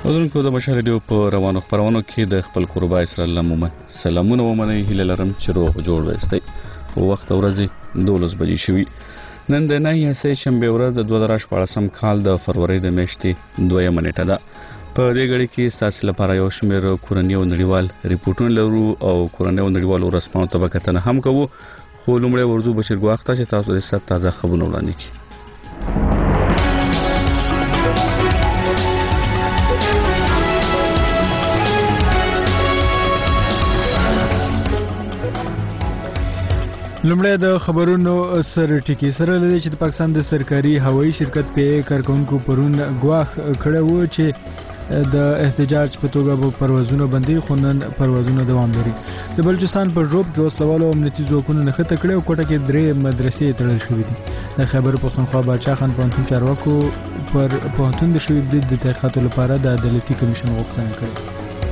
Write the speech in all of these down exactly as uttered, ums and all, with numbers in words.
اوزونکو د بشر ریډیو په روانو خبرونو کې د خپل قربا اسرائیل لمومه سلامونه ومنئ هیله لرم چې روغ جوړ وستئ. وخت ورځې دولس بجې شوي. نن د نه سه شنبه ورځ د دوه زره شپاړسم کال د فروری د میاشتې دویمه نیټه ده. په دې غړي کې ستاسو لپاره یو شمېر کورنۍ او نړیوال ریپورتونه لرو او کورنۍ او نړیوال رسمانو ته وکتنه هم کوو. خو لومړی ورځو بشر ګواخته چې تاسو د ست تازه خبرونه وړاندې کړئ. لومړی د خبرونو سر ټکی سره لري چې د پاکستان د سرکاري هوایي شرکت پی ای کارکونکو پرون ګواښ کړی و چې د احتجاج په توګه به پروازونه بندي خو نن پروازونه دوام لري. د بلوچستان په ژوب کې وسلوالو امنیتي ځواکونو نښته کړې او کوټه کې درې مدرسې تړل شوې دي. د خیبر پښتونخوا باچا خان پوهنتون چارواکو پر پوهنتون د شوي برید د تحقیقاتو لپاره د عدالتي کمیشن غوښتنه کړې.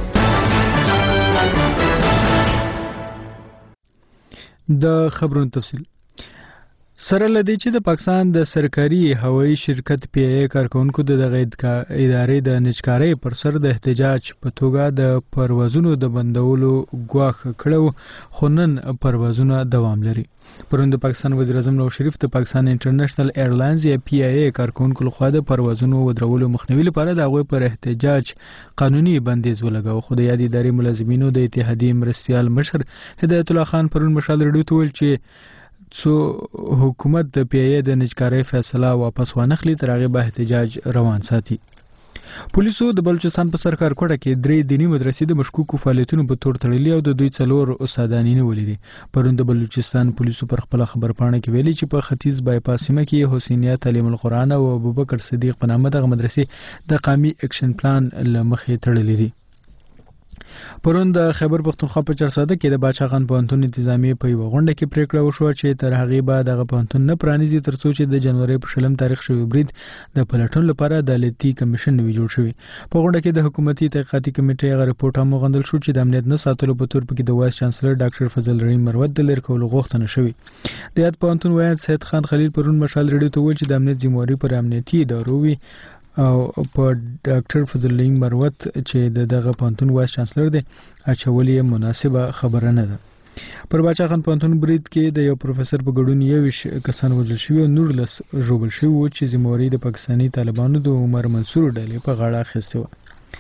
د خبرونو تفصیل سره لدی چې د پاکستان د سرکاري هوایي شرکت پی ای کارکونکو د دغه ادارې د نجکارۍ پر سر د احتجاج په توګه د پروازونو د بندولو ګواښ کړو خو نن پروازونه دوام لري. پرون د پاکستان وزیر اعظم نواز شریف د پاکستان انټرنیشنل ایرلاینز یا پی ای ای کارکونکو لخوا د پروازونو ودرولو مخنیوي لپاره د هغوی پر احتجاج قانوني بندیز ولګاو. خو د یادې ادارې ملازمینو د اتحادیې مرستیال مشر هدایت الله خان پرون مشال رډیو ته ویل چې څو حکومت د پی ای ای د نجکارۍ فیصله واپس وانخلي تر هغې به احتجاج روان ساتي. پولیسو د بلوچستان په سرکار کوټه کې درې دیني مدرسې د مشکوکو فعالیتونو په تور تړلي او د دوی څلور استادان نیولي دي. پرون د بلوچستان پولیسو پر خپل خبرپاڼه کې ویلي چې په ختیځ بایپاس سیمه کې حسینیه تعلیم القرآن او ابوبکر صدیق په نامه دغه مدرسې د قومي اکشن پلان له مخې تړلي دي. پرون د خیبر پښتونخوا په چرساده کې د باچا خان پوهنتون انتظامیه په یوه غونډه کې پریکړه وشوه چې تر هغې به دغه پوهنتون نه پرانیزي تر څو چې د جنوري په شلم تاریخ شوی برید د پلټون لپاره عدالتي کمیشن نوي جوړ شوی. په غونډه کې د حکومتي تحقیقاتي کمیټې هغه رپورټ هم وغندل شو چې د امنیت نه ساتلو په تور پکې د وایس چانسلر ډاکټر فضل رحیم مروت د لرې کولو غوښتنه شوې. د یاد پوهنتون وایي سید خان خلیل پرون مشال ریډیو ته وویل چې د امنیت ذمہواري پر امنیتي ادارو وي او په ډاکټر فضل رحیم مروت چې د دغه پوهنتون وایس چانسلر دی اچول یې مناسبه خبره نه ده. پر باچا خان پوهنتون برید کې د یو پروفیسور په ګډون یوویشت کسان وژل شوي او نورلس ژوبل شوي وو چې ذمہواري د پاکستاني طالبانو د عمر منصور ډلې په غاړه اخیستې وه.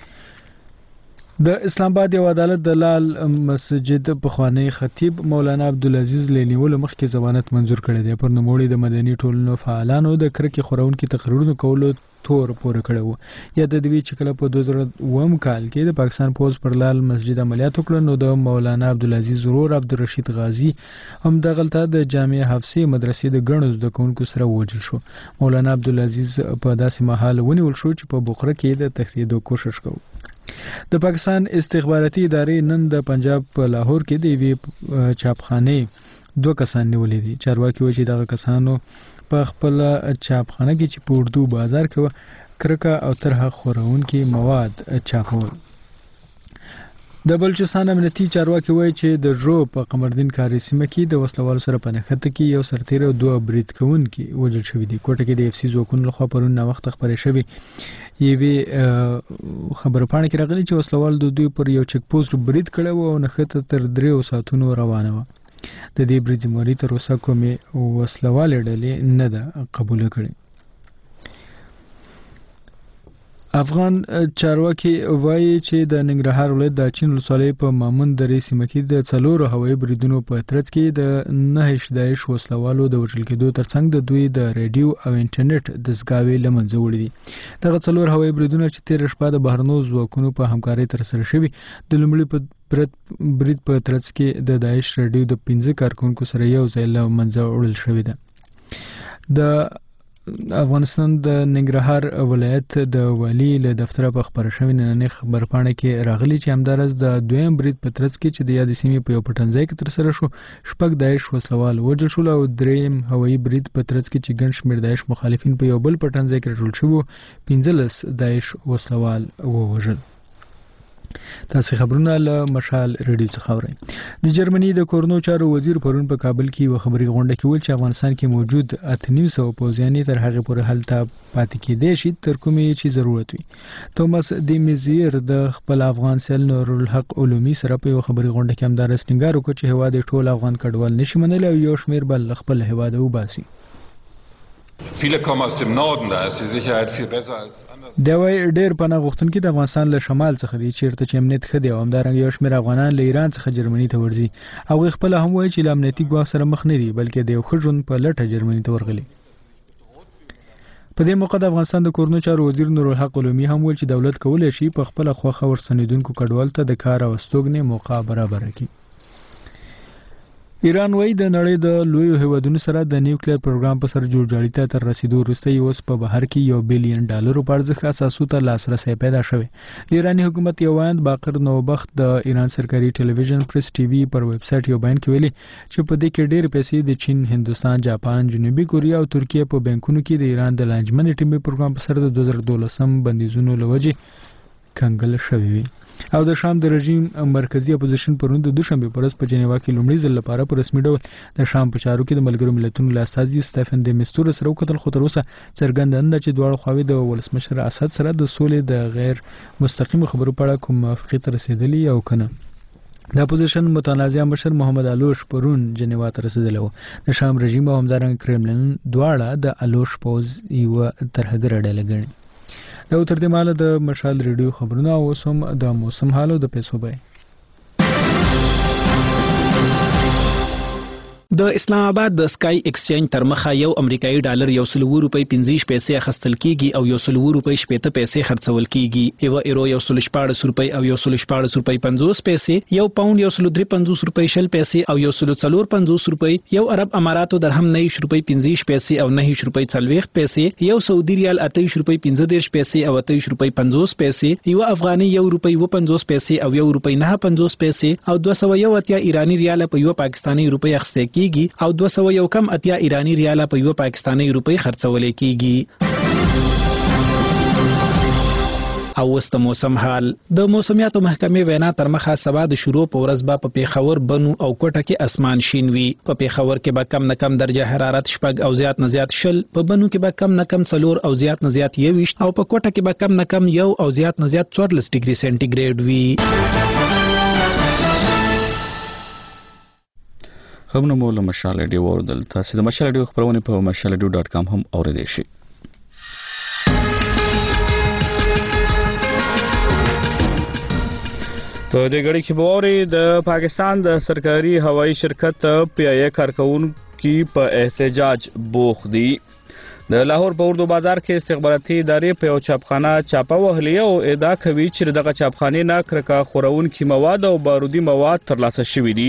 د اسلام آباد یو عدالت د لال مسجد پخوانی خطیب مولانا عبدالعزیز له نیولو مخکې ضمانت منظور کړی دی. پر نوموړي د مدني ټولنو فعالانو د کرکې خورونکي تقریرونو کولو تور پورې کړی و. یا د دوی چې کله په دوه زره اووم کال کې د پاکستان پوځ پر لال مسجد عملیات وکړل نو د مولانا عبدالعزیز ورور عبدالرشید غازی هم دغلته د جامع حفصې مدرسې د ګڼو زده کوونکو سره ووژل شو. مولانا عبدالعزیز په داسې مهال ونیول شو چې په بوخره کې د تښتېدو کوشش کوو. د پاکستان استخباراتي ادارې نن د پنجاب په لاهور کې د یوې چاپخانې دوه کسان نیولي دي. چارواکي وایي چې دغه کسانو په خپل چاپخانه کې چې په اردو بازار کې کرکه او طرحه خورونکي مواد چاپول. د بلوچستان امنیتي چارواکي وایي چې د ژو په قمردین کاري سیمه کې د وسلوالو سره په نښته کې یو سرتیری او دوه برید کوونکي وژل شوي دي. کوټه کې د اف سی ځواکونو لخوا پرون ناوخته خپرې شوې یوې خبرپاڼه کې راغلي چې وسلوال د دوی پر یو چک پوسټ برید کړی و او نښته تر دریو ساعتونو روانه وه. د دې برید ذمہواري تر اوسه کومې وسلوالې ډلې نه ده قبوله کړې. افغان چارواکي وایي چې د ننګرهار ولایت د اچین ولسوالۍ په مامون درې سیمه کې د څلورو هوایي بریدونو په ترڅ کې د نهه داعش وسلوالو د وژل کېدو ترڅنګ د دوی د ریډیو او انټرنیټ دستګاوې له منځه وړي دي. دغه څلور هوایي بریدونه چې تېره شپه د بهرنیو ځواکونو په همکارۍ ترسره شوي د لومړي په برید په ترڅ کې د داعش ریډیو د پنځه کارکونکو سره یو ځای له منځه وړل شوې ده. د افغانستان د ننګرهار ولایت د والي له دفتره په خبره شوې نننۍ خبرپاڼه کې راغلي چې همداراز د دویم برید په ترڅ کې چې د یادې سیمې په یو پټنځای کې ترسره شو شپږ داعش وسلوال وژل شول او دریم هوایي برید په ترڅ کې چې ګڼ شمېر داعش مخالفین په یو بل پټنځای کې راټول شوي وو پنځلس داعش وسلوال ووژل. تاسو خبرونه له مشال ریډیو څخه اورئ. د جرمني د کورنو چارو وزیر پرون په کابل کې و خبري غونډه کې ویل چې افغانستان کې موجود اته نیم سوه پوځیان تر هغه پورې هلته پاتې کېدای شي تر کومې چې ضرورت وي. توماس دی میزیر د خپل افغان سیل نور الحق علومي سره په خبري غونډه کې همدار سنگار وکړ چې هوا د ټول افغان کډوال نشي منل او یو شمیر بل خپل هوا د وباسي. Viele kommen aus dem Norden, da ist die Sicherheit viel besser als anders. دا وای ډېر پناه غوښتونکي د افغانستان له شمال څخه دي چیرته چې امنیت ښه دی او همدارنګه یو شمېر افغانان له ایران څخه جرمني ته ورځي او خپل هم وایي چې له امنیتي ګواښ سره مخ نه دي بلکې د یو ښه ژوند په لټه جرمني ته ورغلي. په دې موقع د افغانستان د کورنو چارو وزیر نور الحق علومي هم ویل چې دولت کولی شي په خپل خوخه ورستنیدونکو کډوال ته د کار او استوګنې موقع برابر کړي. ایران وایي د نړۍ د لویو هیوادونو سره د نیوکلیر پروګرام په سر جوړجاړي ته تر رسیدو وروسته یې اوس په بهر کې یو بلین ډالرو په ارزښت اساسو ته لاسرسی پیدا شوی. د ایراني حکومت یو وایند باقر نوبخت د ایران سرکاري ټلویزیون پریس ټي وي پر ویب سټ یو بیان کې ویلي چې په دې کې ډېر پیسې د چین، هندوستان، جاپان، جنوبي کوریا او ترکیه په بانکونو کې د ایران د لانجمن ټیمي پروګرام په سر د دوه زره دولسم بندیزونو لوجې کنګل شوی وي. او د شام د رژیم مرکزی اپوزیشن پرون د دوشنبه پر ورځ په جنیوا کې لومړي ځل لپاره په رسمي ډول د شام په چارو کې د ملګرو ملتونو له استازي سټيفن د مستور سره وکتل خو تر اوسه څرګنده نه چې دواړو خواوې د ولسمشر اسد سره د سولې د غیر مستقیم خبرو په اړه کوم موافقه ته رسیدلی او کنه. د اپوزیشن متنازع مشر محمد علوش پرون جنیوا ته رسیدلی و. د شام رژیم او همدارنګه کرملن دواړه د علوش پوز یو ترهګر ډله ګڼي. دا تر دې ماله د مشال ریډیو خبرونه او سم د موسم حال او د پیسو بای. د اسلام آباد د سکای ایکسچینج تر مخه یو امریکایي ډالر یو سل روپۍ پنځه پیسې اخیستل کیږي او یو سل روپۍ شپږ پیسې خرڅول کیږي. یو ایرو یو سل شپږ روپۍ او یو سل شپږ روپۍ پنځوس پیسې، یو پاوند یو سل درې پنځوس روپۍ شل پیسې او یو سل څلور پنځوس روپۍ، یو عرب اماراتو درهم نه روپۍ پنځه پیسې او نه روپۍ څلوېښت پیسې، یو سعودي ریال اته روپۍ پنځه دېرش پیسې او اته روپۍ پنځوس پیسې، یو افغاني یو روپۍ و پنځوس پیسې او یو روپۍ نه پنځوس پیسې او دوه سوه یو اتیا ایرانی ریال په یو پاکستاني روپۍ اخیستل کیږي او دوه سوه یو کم اتیا ایرانی ریال په یو پاکستاني روپۍ خرڅول کیږي. او وست موسم حال. د موسمیاتو محکمې وینا تر مخه سبا د شروع په ورځ به په پیښور، بنو او کوټه کې اسمان شین وي. په پیښور کې به کم نه کم درجه حرارت شپږ او زیات نه زیات شل، په بنو کې به کم نه کم څلور او زیات نه زیات یوویشت او په کوټه کې به کم نه کم یو او زیات نه زیات څوارلس ډیګري سنټیګریډ وي. خبرونه مو له مشال ریډیو اوردل. تاسو د مشال ریډیو خبرونه په مشال ریډیو ډاټ کام هم اوریدئ شئ. په دې غړي کې بوري د پاکستان د سرکاري هوایی شرکت پی ای اے کارکونکو په احتجاج بوخ دي. د لاهور په اردو بازار کې استخباراتي ادارې په یو چاپخانه چاپه وهلي او ادعا کوي چې دغه چاپخانه نه کرکه خورونکي مواد او بارودي مواد ترلاسه شوي دي.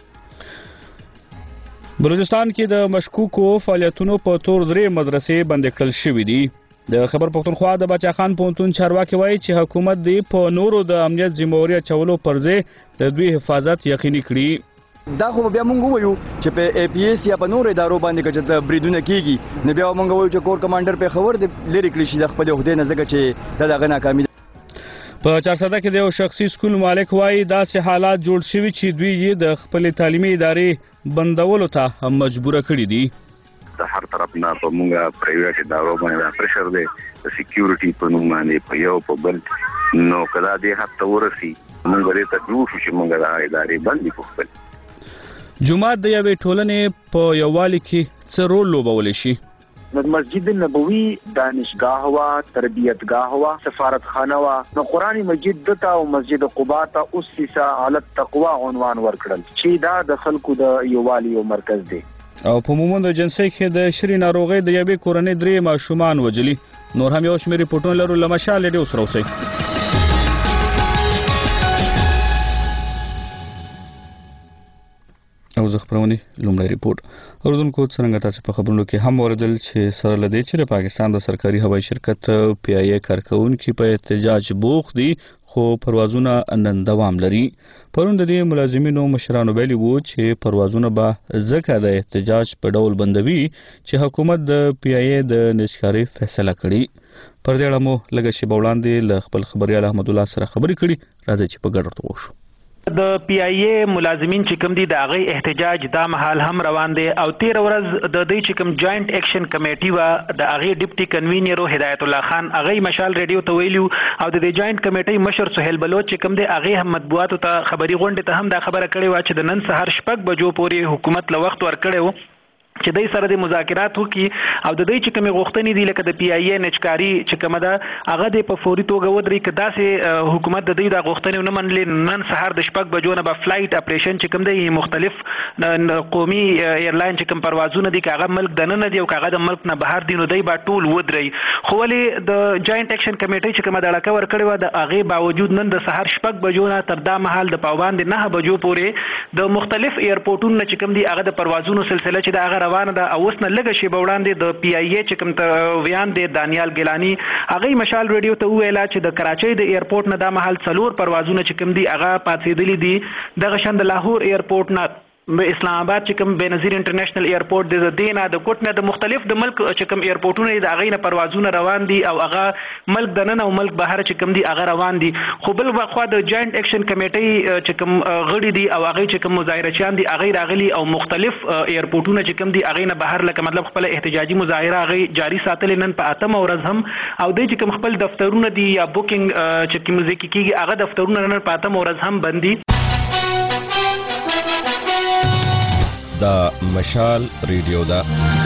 بلوچستان کې د مشکوکو فعالیتونو په تور درې مدرسې بند کړل شوې دي. د خبر پښتونخوا د بچا خان پونتون چارواکي وایي چې حکومت دی په نورو د امنیت ذمہواری چولو پر ځای د دوی حفاظت یقیني کړي. دا خو بیا مونږ وایو چې په ای پی ایس یا په نورو ادارو باندې چې بریدونه کیږي نو بیا مونږ وایو چې کور کمانډر په خبر دی لری کړی شي د خپل عہده نه ځکه چې دا دغه ناکامي. په چارسده کې د یو شخصي سکول مالک وایي داسې حالات جوړ شوي چې دوی یې د خپل تعلیمي ادارې بندولو ته مجبور کړي دي. د هر طرف نه په موږ پرایویټ ادارو باندې پریشر دی د سکیورټي په نوم باندې په یو په بل نو کله دې حتی ورسي موږ لري ته جوړ شو چې موږ د ادارې باندې کوو. جمعه د یوې ټولنې په یووالي کې څه رول لوبولی شي؟ مسجد نبوي دانشگاه وا، تربیتگاه وا، سفارت خانه وا. نو قرآنی مسجد دته او مسجد قباء ته اسسا علی التقوا عنوان ورکړل چې دا د خلکو د یووالي یو مرکز دی. او په مومند جنسي کې د شری ناروغي د یوې کورنۍ درې ماشومان وجلي. نور هم یو شمېر پټون لرو لمشال ډیو سره اوسئ. او زه خبرونه لومړی ریپورت اوردونکو څنګه تاسو په خبرونو کې هم اوریدل چې سره لدی چې پاکستان د سرکاري هوایی شرکت پی ای اے کارکونکو په احتجاج بوخ دي خو پروازونه نن دوام لري. پرون د دې ملازمینو مشرانو ویلي وو چې پروازونه به ځکه د احتجاج په ډول بندوي چې حکومت د پی ای اے د نشکاري فیصله کړي. پر دې اړه مو لږه شیبه وړاندې له خپل خبريال احمد الله سره خبرې کړې راځي چې په ګډه ورته وشو. د پی آی ای ملازمین چې کوم دي د هغه احتجاج دا مهال هم روان دي او تیر ورځ د دې چې کوم جوائنٹ ایکشن کمیټي وا د هغه ډیپټي کنوینر هدایت الله خان هغه مشال ریډیو ته ویلو او د دې جوائنٹ کمیټي مشر سہیل بلوچ چې کوم دي هغه هم مطبوعاتو ته خبري غونډه ته هم دا خبره کړې و چې د نن سهار شپږ بجو پورې حکومت له وخت ور کړو چې دای سره د مذاکرات وکي او د دې چې کومه غوښتنې دي لکه د پی آی ای نچکاری چې کومه ده هغه د په فوري توګه ودرې کدا سه حکومت د دې د غوښتنې نه منلې نن سهار د شپږ بجو نه به فلایټ اپریشن چې کوم دی مختلف قومي ایرلاین چې کوم پروازونه دي کاغه ملک د نه دی او کاغه د ملک نه بهر دي نو دی با ټول ودرې خو ولې د جوائنٹ ایکشن کمیټي چې کومه د لکه ور کړی و د هغه باوجود نن د سهار شپږ بجو نه تر دا مهال د پاوباند نه بجو پورې د مختلف ایرپورټونو چې کوم دی هغه د پروازونو سلسله چې د هغه روانه ده او اوس نه لږه شی وړاندې د پی آی ای چې کوم ویان دی دانیال ګیلانی هغه مشال ریډیو ته ویلا چې د کراچۍ د ایرپورټ نه د محل څلور پروازونه چې کوم دی هغه پاتېدلي دي د غشن د لاهور ایرپورټ نه اسلام آباد چې کوم بنظیر انټرنیشنل ایرپورټ د دینه د کوټ نه د مختلف د ملک چې کوم ایرپورټونه د هغه نه پروازونه روان دي او هغه ملک د نن او ملک بهر چې کوم دي هغه روان دي خو بل وخت د جوائنٹ ایکشن کمیټي چې کوم غړي دي او هغه چې کوم مظاهرچیان دي هغه راغلي او مختلف ایرپورټونه چې کوم دي هغه نه بهر لکه مطلب خپل احتجاجي مظاهره هغه جاری ساتل نن په اتم ورځ هم او د چې کوم خپل دفترونه دي یا بوکینګ چې کوم ځکه کیږي هغه دفترونه نن په اتم ورځ هم بندي. دا مشال ریډیو دا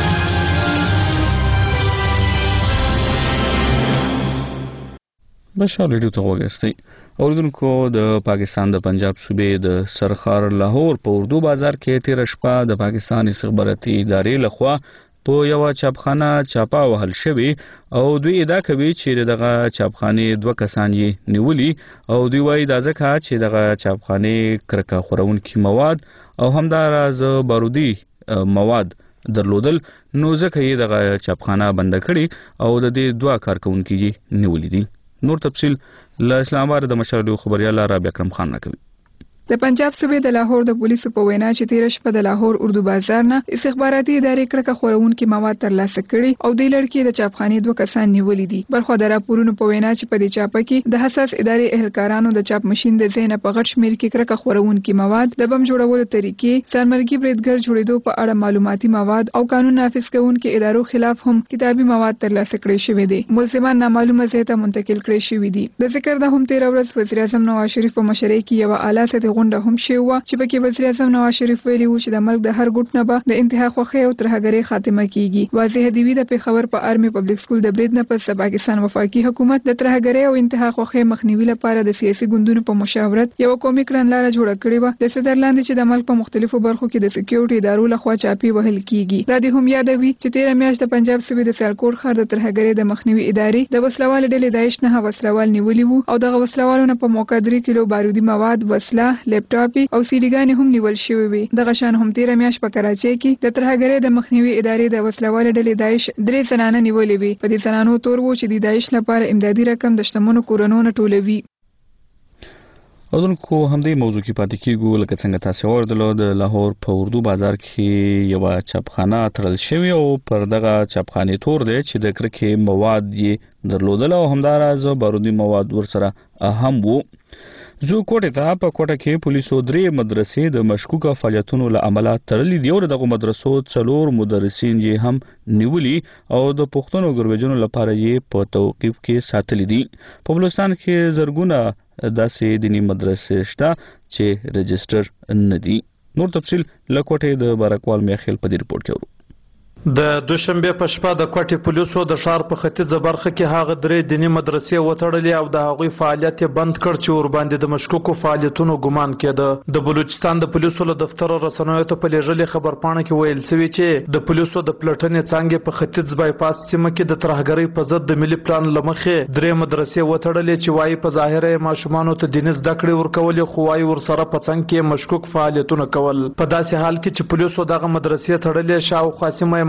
مشال ریډیو ته وګورئ. اوردونکو د پاکستان د پنجاب صوبې د سرخار لاهور په اردو بازار کې تیر شپه د پاکستان استخباراتي ادارې لخوا په یو چاپخانه چاپا وهل شوی او دوی ادعا کوي چې دغه چاپخانه دوه کسان یې نیولي او دوی وایي دا ځکه چې دغه چاپخانه کرکه خورونکي مواد او همداراز بارودي مواد درلودل نو ځکه یې دغه چاپخانه بند کړي او د دې دوه کارکونکو یې نیولي دي. نور تفصیل له اسلام آباد د مشر خبريال رابعه اکرم خان راکوي. د پنجاب صوبې د لاهور د پولیسو په وینا چې تیر شپه د لاهور اردو بازار نه استخباراتي ادارې کرکه خورونکي مواد ترلاسه کړي او د لړکی د چاپخانه دوه کسان نیولي دي. برخو د راپورونو په وینا چې په دې چاپه کې د حساس ادارې اهلکارانو د چاپ ماشين د زینه په غټ شمیر کې کرکه خورونکي مواد د بم جوړولو طریقې سرمرګي بریدګر جوړېدو په اړه معلوماتي مواد او قانون نافذ کوونکي ادارو خلاف هم کتابي مواد ترلاسه کړي شوی دي. ملزمان نامعلومه ځای ته منتقل کړي شوی دي. د ذکر د هم تیر ورځ وزیر اعظم نواز شریف په مشرۍ کې یو اعلی سطحي غونډه هم شوه چې پکې وزیر اعظم نواز شریف ویلي و چې د ملک د هر ګوټ نه به د انتها خوخي او ترهګرۍ خاتمه کیږي. واضح دی وی د پیښور په آرمي پبلک سکول د برید نه پس د پاکستان وفاقي حکومت د ترهګرۍ او انتها خوخي مخنیوي لپاره د سیاسي ګوندونو په مشاورت یو قومي کړنلاره جوړه کړې و. د صدرلاندې چې د ملک په مختلفو برخو کې د سکیورټي ادارو لخوا چاپی وهل کیږي. دا د هم یادوي چې تیر میاشت د پنجاب صوبې د سالکوټ ښار د ترهګرۍ د مخنیوي ادارې د وسلوال ډلې داعش نه وسلوال نیولي وو او د وسلوالو نه په موقع درې کیلو بارودي مواد وسله لپټاپ او سیډیګانې هم نیول شوی وي. دغه شان هم تیر میاشت په کراچۍ کې د ترهګرۍ د مخنیوي ادارې د وسلوال ډلې داعش درې زنانه نیولې وي. په دې زنانو تور وو چې د داعش لپاره امدادي رقم د شتمنو کورونو نه ټولوي. اودونکو همدې موضوع کې پاتې کیږو لکه څنګه تاسو اوردلو د لاهور په اردو بازار کې یو چاپخانه تړل شوی او پر دغه چاپخانه تور دی چې د کرکې مواد یې درلودل او همداراز بارودي مواد ورسره هم وو. زو کوټه ته په کوټه کې پولیسو درې مدرسې د مشکوکه فعالیتونو له امله تړلې دي او دغه مدرسو څلور مدرسین یې هم نیولي او د پښتنو ګرویجنو لپاره یې په توقیف کې ساتلې دي. په بلوچستان کې زرګونه داسې دینی مدرسې شته چې رجستر نه دي. نور تفصیل له کوټه د بارکوال میخیل په دې رپورت کې ورو. د دوشنبه په شپه د کوټې پولیسو د ښار په ختیځه برخه کې هغه درې دینی مدرسې وتړلې او د هغوی فعالیت بند کړ چې ور باندې د مشکوکو فعالیتونو ګمان کېده. د بلوچستان د پولیسو له دفتر رسنیو ته په لېږلې خبرپاڼه کې ویل شوی چې د پولیسو د پلټنې څانګې په ختیځ بایپاس سیمه کې د ترهګرۍ په ضد د ملي پلان لمخې درې مدرسې وتړلې چې وايي په ظاهره ماشومانو ته دیني زده کړې ورکولې خو وايي ورسره په څنګ کې مشکوک فعالیتونه کول. په داسې حال کې چې پولیسو دغه مدرسې تړلې شاوخوا سیمه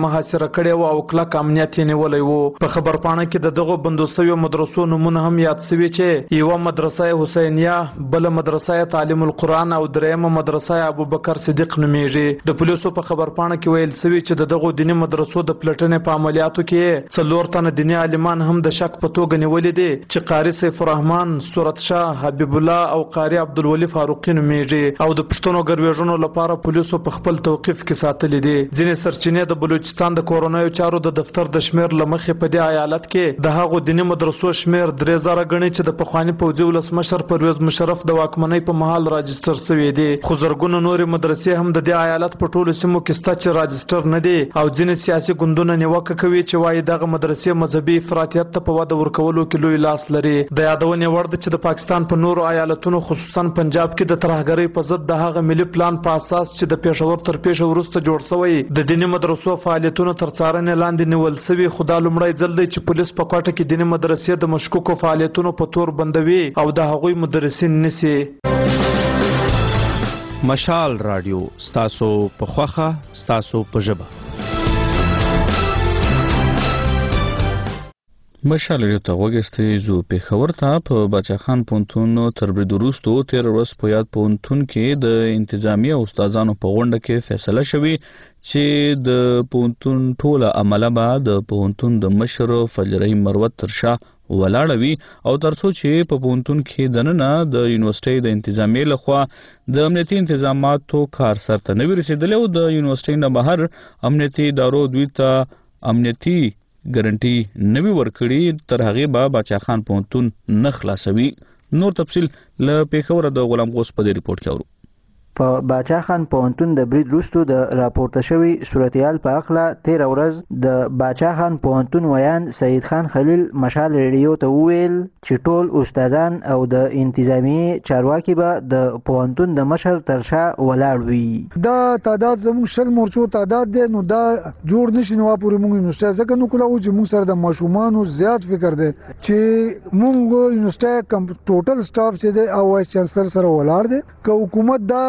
محاصره کړی و او کلک امنیت یې نیولی و. په خبرپاڼه کې د دغو بندوستویو مدرسو نومونه هم یاد شوي چې یوه مدرسه حسینیه، بله مدرسه تعلیم القرآن او درېیمه مدرسه ابوبکر صدیق نومیږي. د پولیسو په خبرپاڼه کې ویل شوي چې د دغو دیني مدرسو د پلټنې په عملیاتو کې څلور تنه دیني عالمان هم د شک په توګه نیولي دي چې قاري سیف الرحمن، صورت شاه، حبیب الله او قاری عبدالولي فاروقي نومیږي او د پښتنو ګرویژنو لپاره پولیسو په خپل توقیف کې ساتلي دي. ځینې سرچینې د بلوچستان د کورونایو چارو د دفتر د شمیر له مخې په دې ایالت کې د هغو دیني مدرسو شمیر درې زره ګڼي چې د پخواني پوځي ولسمشر پرویز مشرف د واکمنۍ په مهال راجستر شوي دي. خو زرګونه نورې مدرسې هم د دې ایالت په ټولو سیمو کې شته چې راجستر نه دي او ځینې سیاسي ګوندونه نیوکه کوي چې وایي دغه مدرسې مذهبي افراطیت ته په وده ورکولو کې لوی لاس لري. د یادونې وړ ده چې د پاکستان په نورو ایالتونو خصوصا پنجاب کې د ترهګرۍ په ضد د هغه ملي پلان په اساس چې د پېښور تر پیښه وروسته جوړ شوی د دیني مدرسو فعالیتونو تر څارنې لاندې نیول شوي. خو دا لومړی ځل دی چې پولیس په کوټه کې دیني مدرسې د مشکوکو فعالیتونو په تور بندوي او د هغوی مدرسین نیسي. مشال رادیو ستاسو په خوخه ستاسو په ژبه. مشال رادیو ته وګورئ. زو پېښور ته په باچا خان پونتون تر برید وروسته تیر ورځ په یاد پونتون کې د انتظامی او استادانو په غونډه کې فیصله شوې چې د پونتون ټوله عمله به د پونتون د مشر فجرې مروت تر شا ولاړوي او ترڅو چې په پونتون کې دننه د یونیورسيټي د انتظامی لخوا د امنیتي انتظاماتو کار سرته نه ورسېدل او د یونیورسيټي نه بهر امنیتي ادارو دوی ته امنیتي ګارانټي نوی ورکړي تر هغه به باچا خان پونتون نه خلاصوي. نور تفصیل له پیښور د غلام غوث په ریپورت کې اورو. په باچا خان پوهنتون د برید وروسته د راپورته شوی صورتحال په اړه تیر ورځ د باچا خان پوهنتون ویان سید خان خلیل مشال ریډیو ته وویل چې ټول استادان او د انتظامی چارواکي به د پوهنتون د مشر تر شا ولاړ وي. دا تعداد زموږ شل مورچو تعداد دی نو دا جوړ نشي نو پورې موږ یونیورسيټي ځکه نو کوله چې موږ سره د ماشومانو زیات فکر دی چې موږ یونیورسيټي کم ټوټل سټاف چې دی او وایس چانسلر سره ولاړ دی که حکومت دا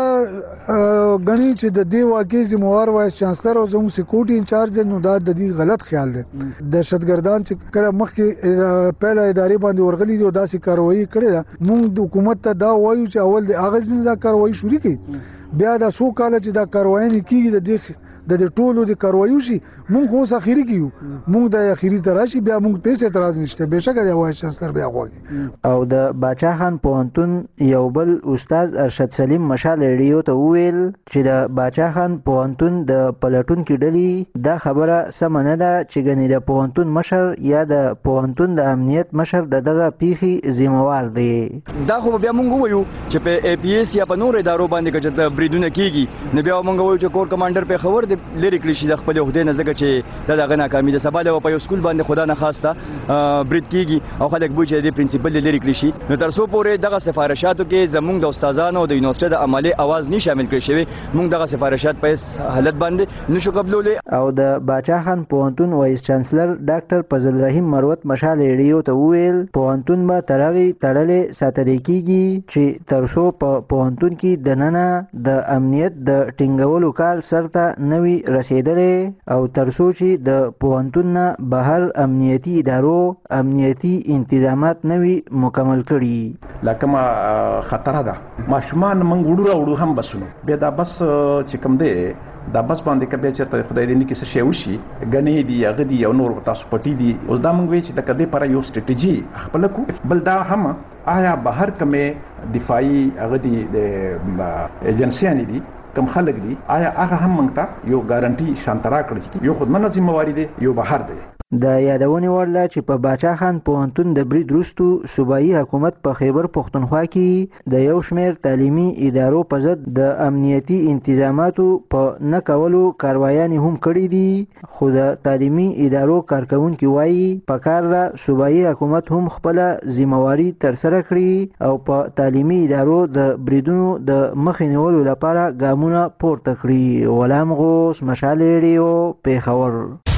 غنی چې د دې واقعي ذمہوار وایس چانسلر او زموږ سکیورټي انچارج نو دا د دې غلط خیال دی. دهشتګردان چې کله مخکې پهله ادارې باندې ورغلي دي او داسې کاروایی کړې ده موږ د حکومت ته دا وایو چې اول د اغاز نه دا کاروایی شروع کړي بیا دا څو کال چې دا کاروایی نه کیږي د دې د دې ټولو د کاروایو شي مونږ خو اخیری کیو مونږ د اخیری تراشي بیا مونږ پیسې اعتراض نشته بهشکه دی وایي شستر بیا غوږی. او د باچا خان پوهنتون یو بل استاد ارشد سلیم مشال ریډیو ته وویل چې د باچا خان پوهنتون د پلټونکو ډلې دا خبره سم نه ده چې ګنې د پوهنتون مشر یا د پوهنتون د امنیت مشر د دغه پیښې ذمہوار دی. دا خو بیا مونږ وایو چې په ای پی ایس یا په نور ادارو باندې چې بریدونه کیږي نو بیا مونږ وایو چې کور کمانډر په خبر لری کړی شي د خپل عہده نه زګه چې د دغه ناکامي د سبا د په یو سکول باندې خدا نه خواسته برید کیږي او خلک به چې د پرنسپل لری کړی شي نو تر څو پورې دغه سفارشاتو کې زموږ د استادانو او د یونیورسيټي د عملي اواز نه شامل کړی شوی موږ دغه سفارشات په حالت باندې نشو قبولولې. او د باچا خان پوهنتون وایس چانسلر ډاکټر فضل رحیم مروت مشال ریډیو ته وویل پوهنتون به ترغي تړلې ساتل کیږي چې تر څو په پوهنتون کې دننه د امنیت د ټینګولو کار سرته نوي رسیدلې او ترڅو چې د پوهنتون نه بهر امنیتي ادارو امنیتي انتظامات نوي مکمل کړي. لکه ما خطر ده ماشومان منګ وړو وړو هم بسونو به دا بس چې کوم دی دا بس باندې کبه چرته خدای دې نه کې څه شی وشي غنې دی هغه دی یو نور تاسو پټی دی او دا موږ وی چې د کده پر یو سټریټجی خپل کو بل دا هم آیا بهر کمه دفاعي هغه دی د ایجنسیانی دي کم خلک دي آیا هغه هم موږ ته یو ګارانټي شانترا کړی یو خود منظم موارد یو بهر دی. د یادونې وړ ده چې په باچا خان پوهنتون د برید وروسته صوبایي حکومت په خیبر پښتونخوا کې د یو شمېر تعلیمي ادارو په ضد د امنیتي انتظاماتو په نه کولو کاروایانې هم کړي دي خو د تعلیمي ادارو کارکوونکي وایي پکار ده صوبایي حکومت هم خپله ذمہواري ترسره کړي او په تعلیمي ادارو د بریدونو د مخې نیولو لپاره ګامونه پورته کړي. غلام غوث مشال ریډیو پیښور.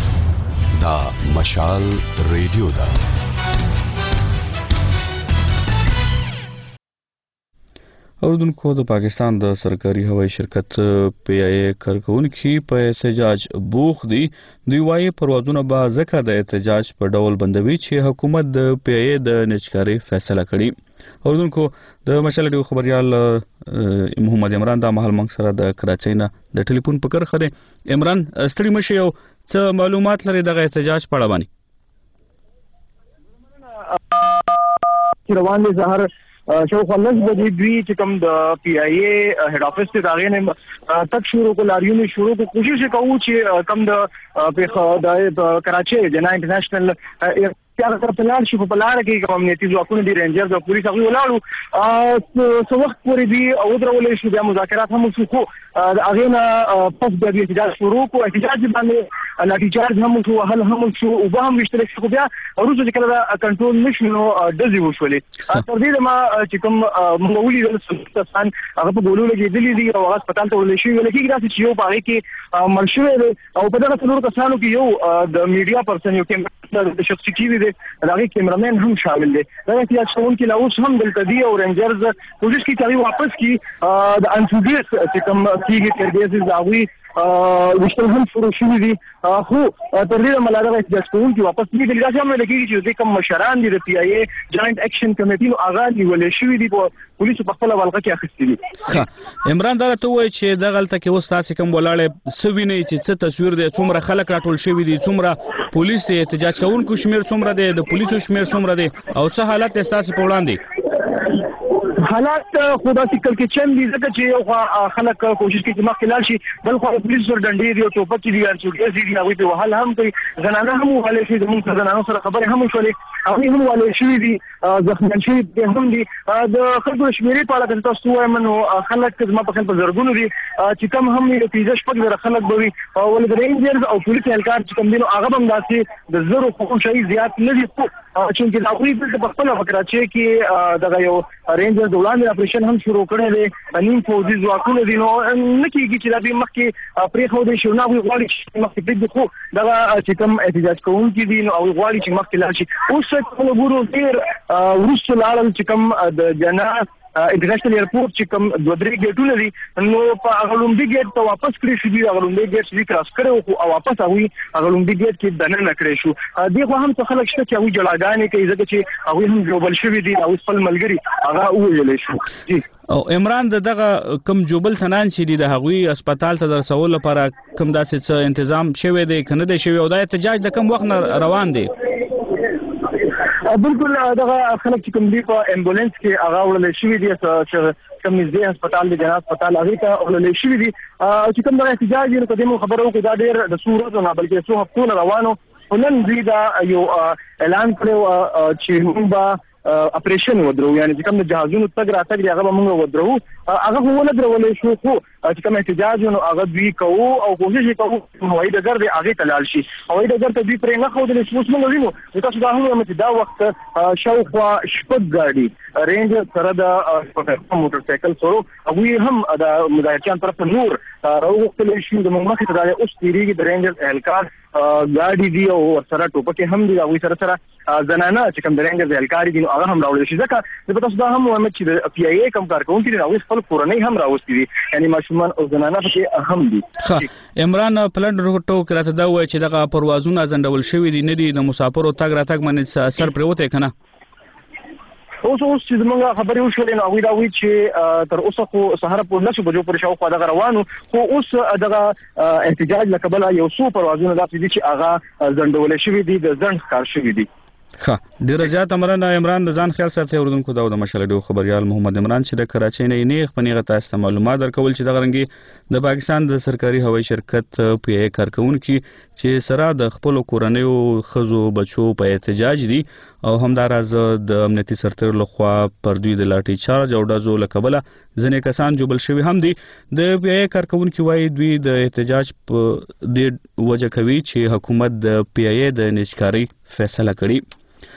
دا مشال ریډیو دا اوردونکو د پاکستان د سرکاري هوایي شرکت پی آی اے کارکونکي په احتجاج بوخ دي. دوی وايي پروازونه به ځکه د احتجاج په ډول بندوي چې حکومت د پی آی اے د نجکارۍ فیصله کړي. اوردونکو د مشال ډیو خبريال محمد عمران دا مهال موږ سره د کراچۍ نه د ټلیفون په کرخه دی. عمران ستړي مشه یو څه معلومات لري دغه احتجاج په اړه باندې؟ روان دي زهر شاوخوا لس بجې دوی چې کوم د پی آی اے هډ افیس ته داغې نه تک شروع کو لاریونه شروع کو کوشش کوو چې کم د په کراچۍ جنا انټرنیشنل چې هغه په لار شي په لار کې کوم امنیتي ځواکونه دي رینجرز او پولیس هغه ولاړو څو وخت پورې دي او درولې شو بیا مذاکرات هم شو خو هغه نه پس د احتجاج شروع کو احتجاج باندې لاټي چارج هم شو هل هم شو او به هم وشتل شو بیا وروسته چې کله کنټرول نشو دزي وشولې تر دې ما چې کوم مولوی د سلطان هغه په ګولو لګېدلې دي او هغه هسپتال ته ولې شي ولکه ګراسي چې یو باغې کې مرشوي او په دغه څلور کسانو کې یو د میډیا پرسن یو کې د شخصي ټي وي دی دغه کیمرامین هم شامل دي. دا چې څون کې لاوس هم دلته دي او رینجرز کوشش کوي چې واپس کی د انفوډیس چې کوم کیږي تر دې ځاوي وشتل هم شروع شوي دي خو تر دې ملاده احتجاج کوونکي واپس نه دي. دا چې هم لګي چې کوم مشران دي د پی آی اے جوائنٹ اکشن کمیټې نو اغا نیولې شوي دي په پولیسو په خپل ولقه کې اخیستي دي. عمران دا ته وایي چې د غلطه کې اوس تاسو کوم ولاړې سوي نه چې څه تصویر دی څومره خلک راټول شوي دي څومره پولیس ته احتجاج کوونکو شمیر څومره دی د پولیسو شمیر څومره دی او څه حالت تاسو په وړاندې؟ حالات خدا سکل کې چم دي ځکه چې یو خلک کوشش کوي چې مخکې لاړ شي بل خو پولیس سره ډنډې دي او ټوپک دي او چوټي دي هغه په وحال هم کوي زنانه هم ولې شي زموږ زنانه سره خبره هم شولې هغه هم ولې شي دي ځخمن شي هم دي د خلکو شمیرې په اړه تاسو وایم نو خلک زما په خپل زرګونو دي چې کم هم یو پیځه شپږ زره خلک بوي او ول رینجرز او پولیس اهلکار چې کوم دي نو هغه هم داسې د زرو خو شي زیات نه دي چې دا خو په خپل فکرچه کې دغه یو رینجرز وړاندې اپریشن هم شروع کړی دی نیم فوجي ځواکونه دي نو نه کېږي چې دا به مخکې پرېښودی شي نو هغوی غواړي چې مخکې پرېږدي خو دغه چې کوم احتجاج کوونکي دي نو هغوی غواړي چې مخکې لاړ شي. اوس چې ګورو ډېر وروسته لاړل چې کوم د جنا انټرنیشنل ایرپورټ چې کوم دوه درې ګیټونه دي نو په هغه لومړي ګیټ ته واپس کړی شو دي هغه لومړي ګیټ چې کراس کړی او واپس هغوی هغه لومړي ګیټ کې دننه کړی شو. دې خو هم څه خلک شته چې هغوی جلاګانې کوي ځکه چې هغوی هم جوبل شوي دي هغوی خپل ملګري هغه وویلی شو. جی او عمران دغه کم جوبل سنان چې دي د هغوی هسپتال ته درسول لپاره کم داسې څه تنظیم شوی دی که نه دی شوی او دا احتجاج د کم وخت نه روان دی؟ بالکل دغه خلک چې کوم دي په امبولانس کې هغه وړل شوي دي چې کوم نږدې هسپتال دی جنا هسپتال هغه ته وړل شوي دي چې کوم دغه احتجاج یې په دې خبرو کې دا ډېر د څو ورځو نه بلکې څو هفتو روانو ونن دوی دا یو اعلان کړو چې موږ به اپریشن ودرو یعنی چې کوم د جهازونو تګ راتګ دی هغه به موږ ودرو هغه خو ونه درولې شو خو چې کوم احتجاج نو هغه دوی کوو او کوشش کوو هوایي ډګر دی هغه ته لاړ شي هوایي ډګر ته دوی پرې نه ښودلی چې اوس موږ وینو تاسو دا هم وایم چې دا وخت شاوخوا شپږ ګاډي رینجر سره د موټر سایکل سره هغوی هم د مظاهرچیانو طرف ته نور راوغوښتلی شي د موږ مخې ته دا اوس تېرېږي د رینجر اهلکار ګاډي دي او ورسره ټوپکې هم دي هغوی سره سره زنانه چې کوم د رینجر اهلکار دي نو هغه هم راوړلی شي ځکه زه به تاسو دا هم وایم چې د پی آی اے کوم کارکوونکي دي هغوی خپل کورنۍ هم راوستي دي یعنې ماشومان او زنانه پکې هم دي. عمران په لنډ ټوک کې راته دا ووایي چې دغه پروازونه ځنډول شوي دي نه دي د مسافرو تګ راتګ باندې څه اثر پرېوتی که نه؟ اوس اوس چې زموږ خبرې وشولې نو هغوی دا وایي چې تر اوسه خو سهار په لسو بجو پورې شاوخوا دغه روانو خو اوس دغه احتجاج له کبله یو څو پروازونه داسې دي چې هغه ځنډولی شوي دي د ځنډ ښکار شوي دي. ښه ډیره زیاته مننه عمران د ځان خیال ساتئ. اردوونکو دا د مشال ډیو خبريال محمد عمران چې د کراچۍ نه نیغ په نیغه تاسو ته معلومات درکول چې د غرنګي د پاکستان د سرکاري هوایي شرکت پی آی اے کارکونکي چې سره د خپل کورنیو خزو بچو په احتجاج دي او همداراز د امنیتي سرتر لخوا پر دوی د لاټي چارج او ډزو لکبله ځنې کسان جوبل شوي هم دي. د پی آی اے کارکونکي وايي دوی د احتجاج په دې وجه کوي چې حکومت د پی آی اے د نجکارۍ فیصله کړي.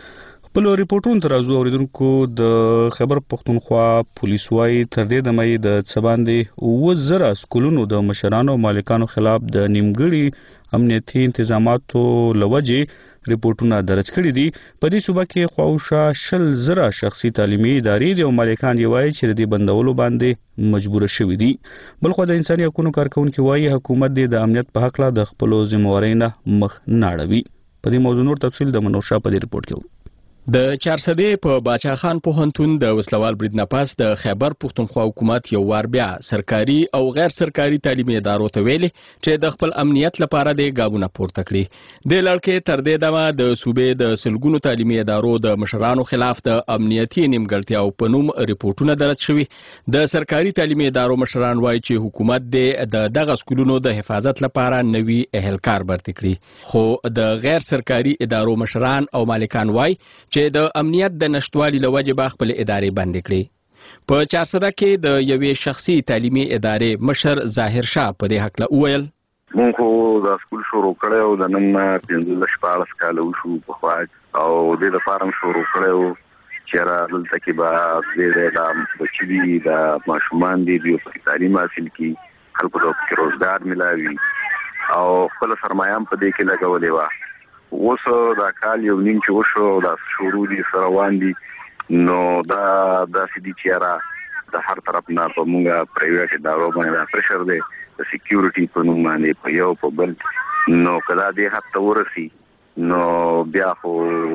په لو ریپورتونو تر ازو اوریدونکو د خبر پښتونخوا پولیس وايي تر دې د مې د څباندې وزره سکولونو د مشرانو مالکانو خلاف د نیمګړي امنیتي تنظیماتو لوجه ریپورتونه درج کړي دي. په دې صوبه کې خواوشا شل زره شخصي تعلیمي ادارې او مالکان یې وایي چې د بندولو باندې مجبور شوي دي. بلخو د انساني حقوقو کارکونکو وایي حکومت د امنیت په حق له د خپل ذمہوارۍ نه مخ نه اړوي. په دې موضوع نور تفصیل د منوشا په دې ریپورت کې د چارسدې په باچا خان پوهنتون د وسلوال برید نه پاس د خیبر پښتونخوا حکومت یو وار بیا سرکاري او غیر سرکاري تعلیمي ادارو ته ویلي چې د خپل امنیت لپاره د گاونه پورته کړي. د لړکې تر دې دمه د صوبې د سلګونو تعلیمي ادارو د مشرانو خلاف د امنیتي نیمګړتیاو په نوم ریپورتونه درج شوي. د سرکاري تعلیمي ادارو مشران وایي چې حکومت د دغه سکولونو د حفاظت لپاره نوي اهلکار برتي کړي، خو د غیر سرکاري ادارو مشران او مالکان وایي چې د امنیت د نشټوالي لوجه به خپل ادارې بندې کړي. په چارسده کې د یوې شخصي تعلیمي ادارې مشر ظاهر شاه په دې حق له وویل مونږ خو د سکول شروع کړی او د نن پنځلس شپاړس کاله وشو پخوا او د دې لپاره شروع کړی و چې را دلته کې به د بچي دي د ماشومان دي دوی په تعلیم حاصل کړي، خلکو ته روزګار ملاوي او خپل سرمایه هم په دې کې لګولې وه. اوس دا کال یو نیم چې وشو دا شروع دي سره روان دي نو دا داسې دي چې را د هر طرف نه په مونږه پرایویټ ادارو باندې دا پرشر دی د سکیورټي په نوم باندې په یو په بل نو کله دې حد ته ورسي نو بیا خو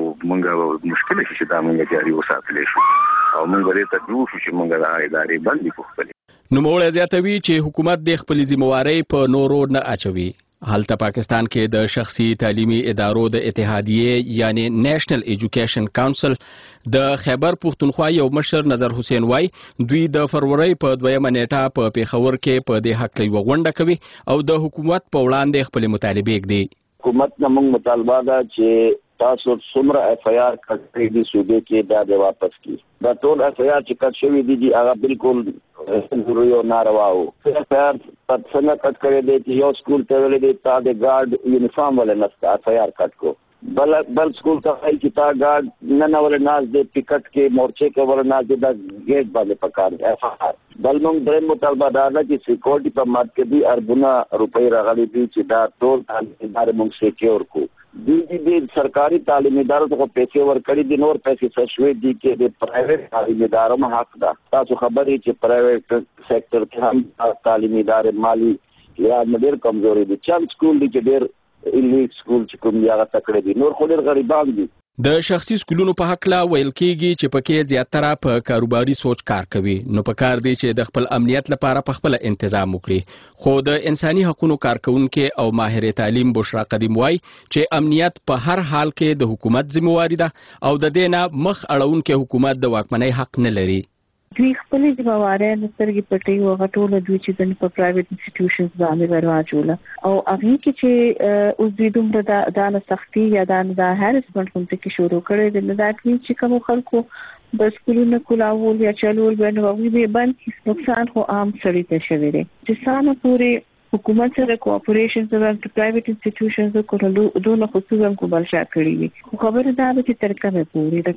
مونږه مشکل شي چې دا مونږه جاري وساتلی شو او مونږ دې ته جوړ شو چې مونږه دا ادارې بندې کړو خپلې. نوموړی زیاتوي چې حکومت د خپلې ذمہوارۍ په نورو نه اچوي. حالته پاکستان کې د شخصي تعلیمي ادارو د اتحادیې یعنی نېشنل ایجوکیشن کونسل د خیبر پښتونخوا یو مشر نظر حسین وای دوی د فروری په دویمه نیټه په پیښور کې په دې حق یو غونډه کوي او د حکومت په وړاندې خپل مطالبه کوي. حکومت نه موږ مطالبه ده چې تاسو څومره اف آی آر کړی دي صوبې کې دا د واپس کی. دا ټول اف آی آر چې کټ شوی دي هغه بالکل ضروري او ناروا وو. اف آی آر په څنګه کټ کړی دی چې یو سکول ته ویل دي تا د ګارد یونیفارم ول نه ست اف آی آر کټ کو بل بل سکول ته وایي چې تا ګارد نه نه ول ناز دې ټیکټ کې مورچې کې ول ناز دې د گیټ باندې پکار اف آی آر بل موږ درې مطالبه دا ده چې سکیورټي په مات کې دي اربونه روپۍ راغلي دي چې دا ټول ادارې موږ سکیور کو. دی دی د سرکاري تعلیمي ادارو ته پیسې ورکړي دي نور پیسې سشوي دي کې د پرایویټ تعلیمي ادارو ما حق ده. تاسو خبرې چې پرایویټ سېکټر کې هم تعلیمي ادارې مالی یا ډېر کمزوري دي. چند سکول دي چې ډېر الیټ سکول چې کوم یا تکړه دي نور خو ډېر غریبان دي. د شخصي سکولونو په حق لا ویل کېږي چې پکې زیاتره په کاروباري سوچ کار کوي، نو په کار دی چې د خپل امنیت لپاره په خپل تنظیم وکړي. خو د انساني حقوقو کارکونکو او ماهر تعلیم بشرا قدیم وای چې امنیت په هر حال کې د حکومت ذمہواری ده او د دې نه مخ اړونکو حکومت د واکمنۍ حق نه لري. دوی خپل ذمہواری د سترګې پټي او غټول دوی چې د په پرایویټ انسټیټیوشنز باندې ورواچول او هغه کې چې اوس دوی دومره د دانه سختي یا د هریسمنت کوم څه شروع کړي د نظارت چې کوم خلکو د سکولونو کولاول یا چلول باندې وغوي به باندې نقصان خو عام سړي ته شوی دی چې سانه پوری حکومت سره کوآپریشن سره د پرایویټ انسټیټیوشنز کولو دونه خصوصا کومل شا کړی وي. خبره دا ده چې ترکه پوری د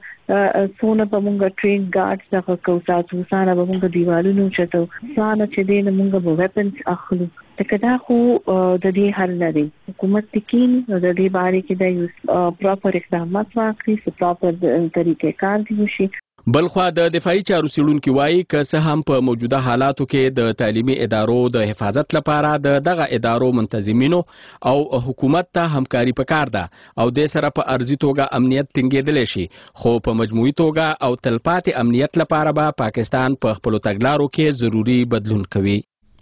کومه سونه په مونږه ټرین ګارډز دغه کوساتو سانه په مونږه دیوالونو چته سانه چې دین مونږه به ویپنز اخلو تکدا خو د دې حل نه دی. حکومت تکین د دې باره کې د یو پراپر اقدامات واخلي پراپر طریقې کار دی وشي. بلخوا د دفاعي چارو سیړونکو وایي که څه هم په موجوده حالاتو کې د تعلیمي ادارو د حفاظت لپاره د دغه ادارو منتظمینو او حکومت ته همکاري پکار ده او د سره په ارزي توګه امنیت ټینګېدل شي، خو په مجموعي توګه او تلپاتې امنیت لپاره به پاکستان په خپل تګلارو کې ضروري بدلون کوي.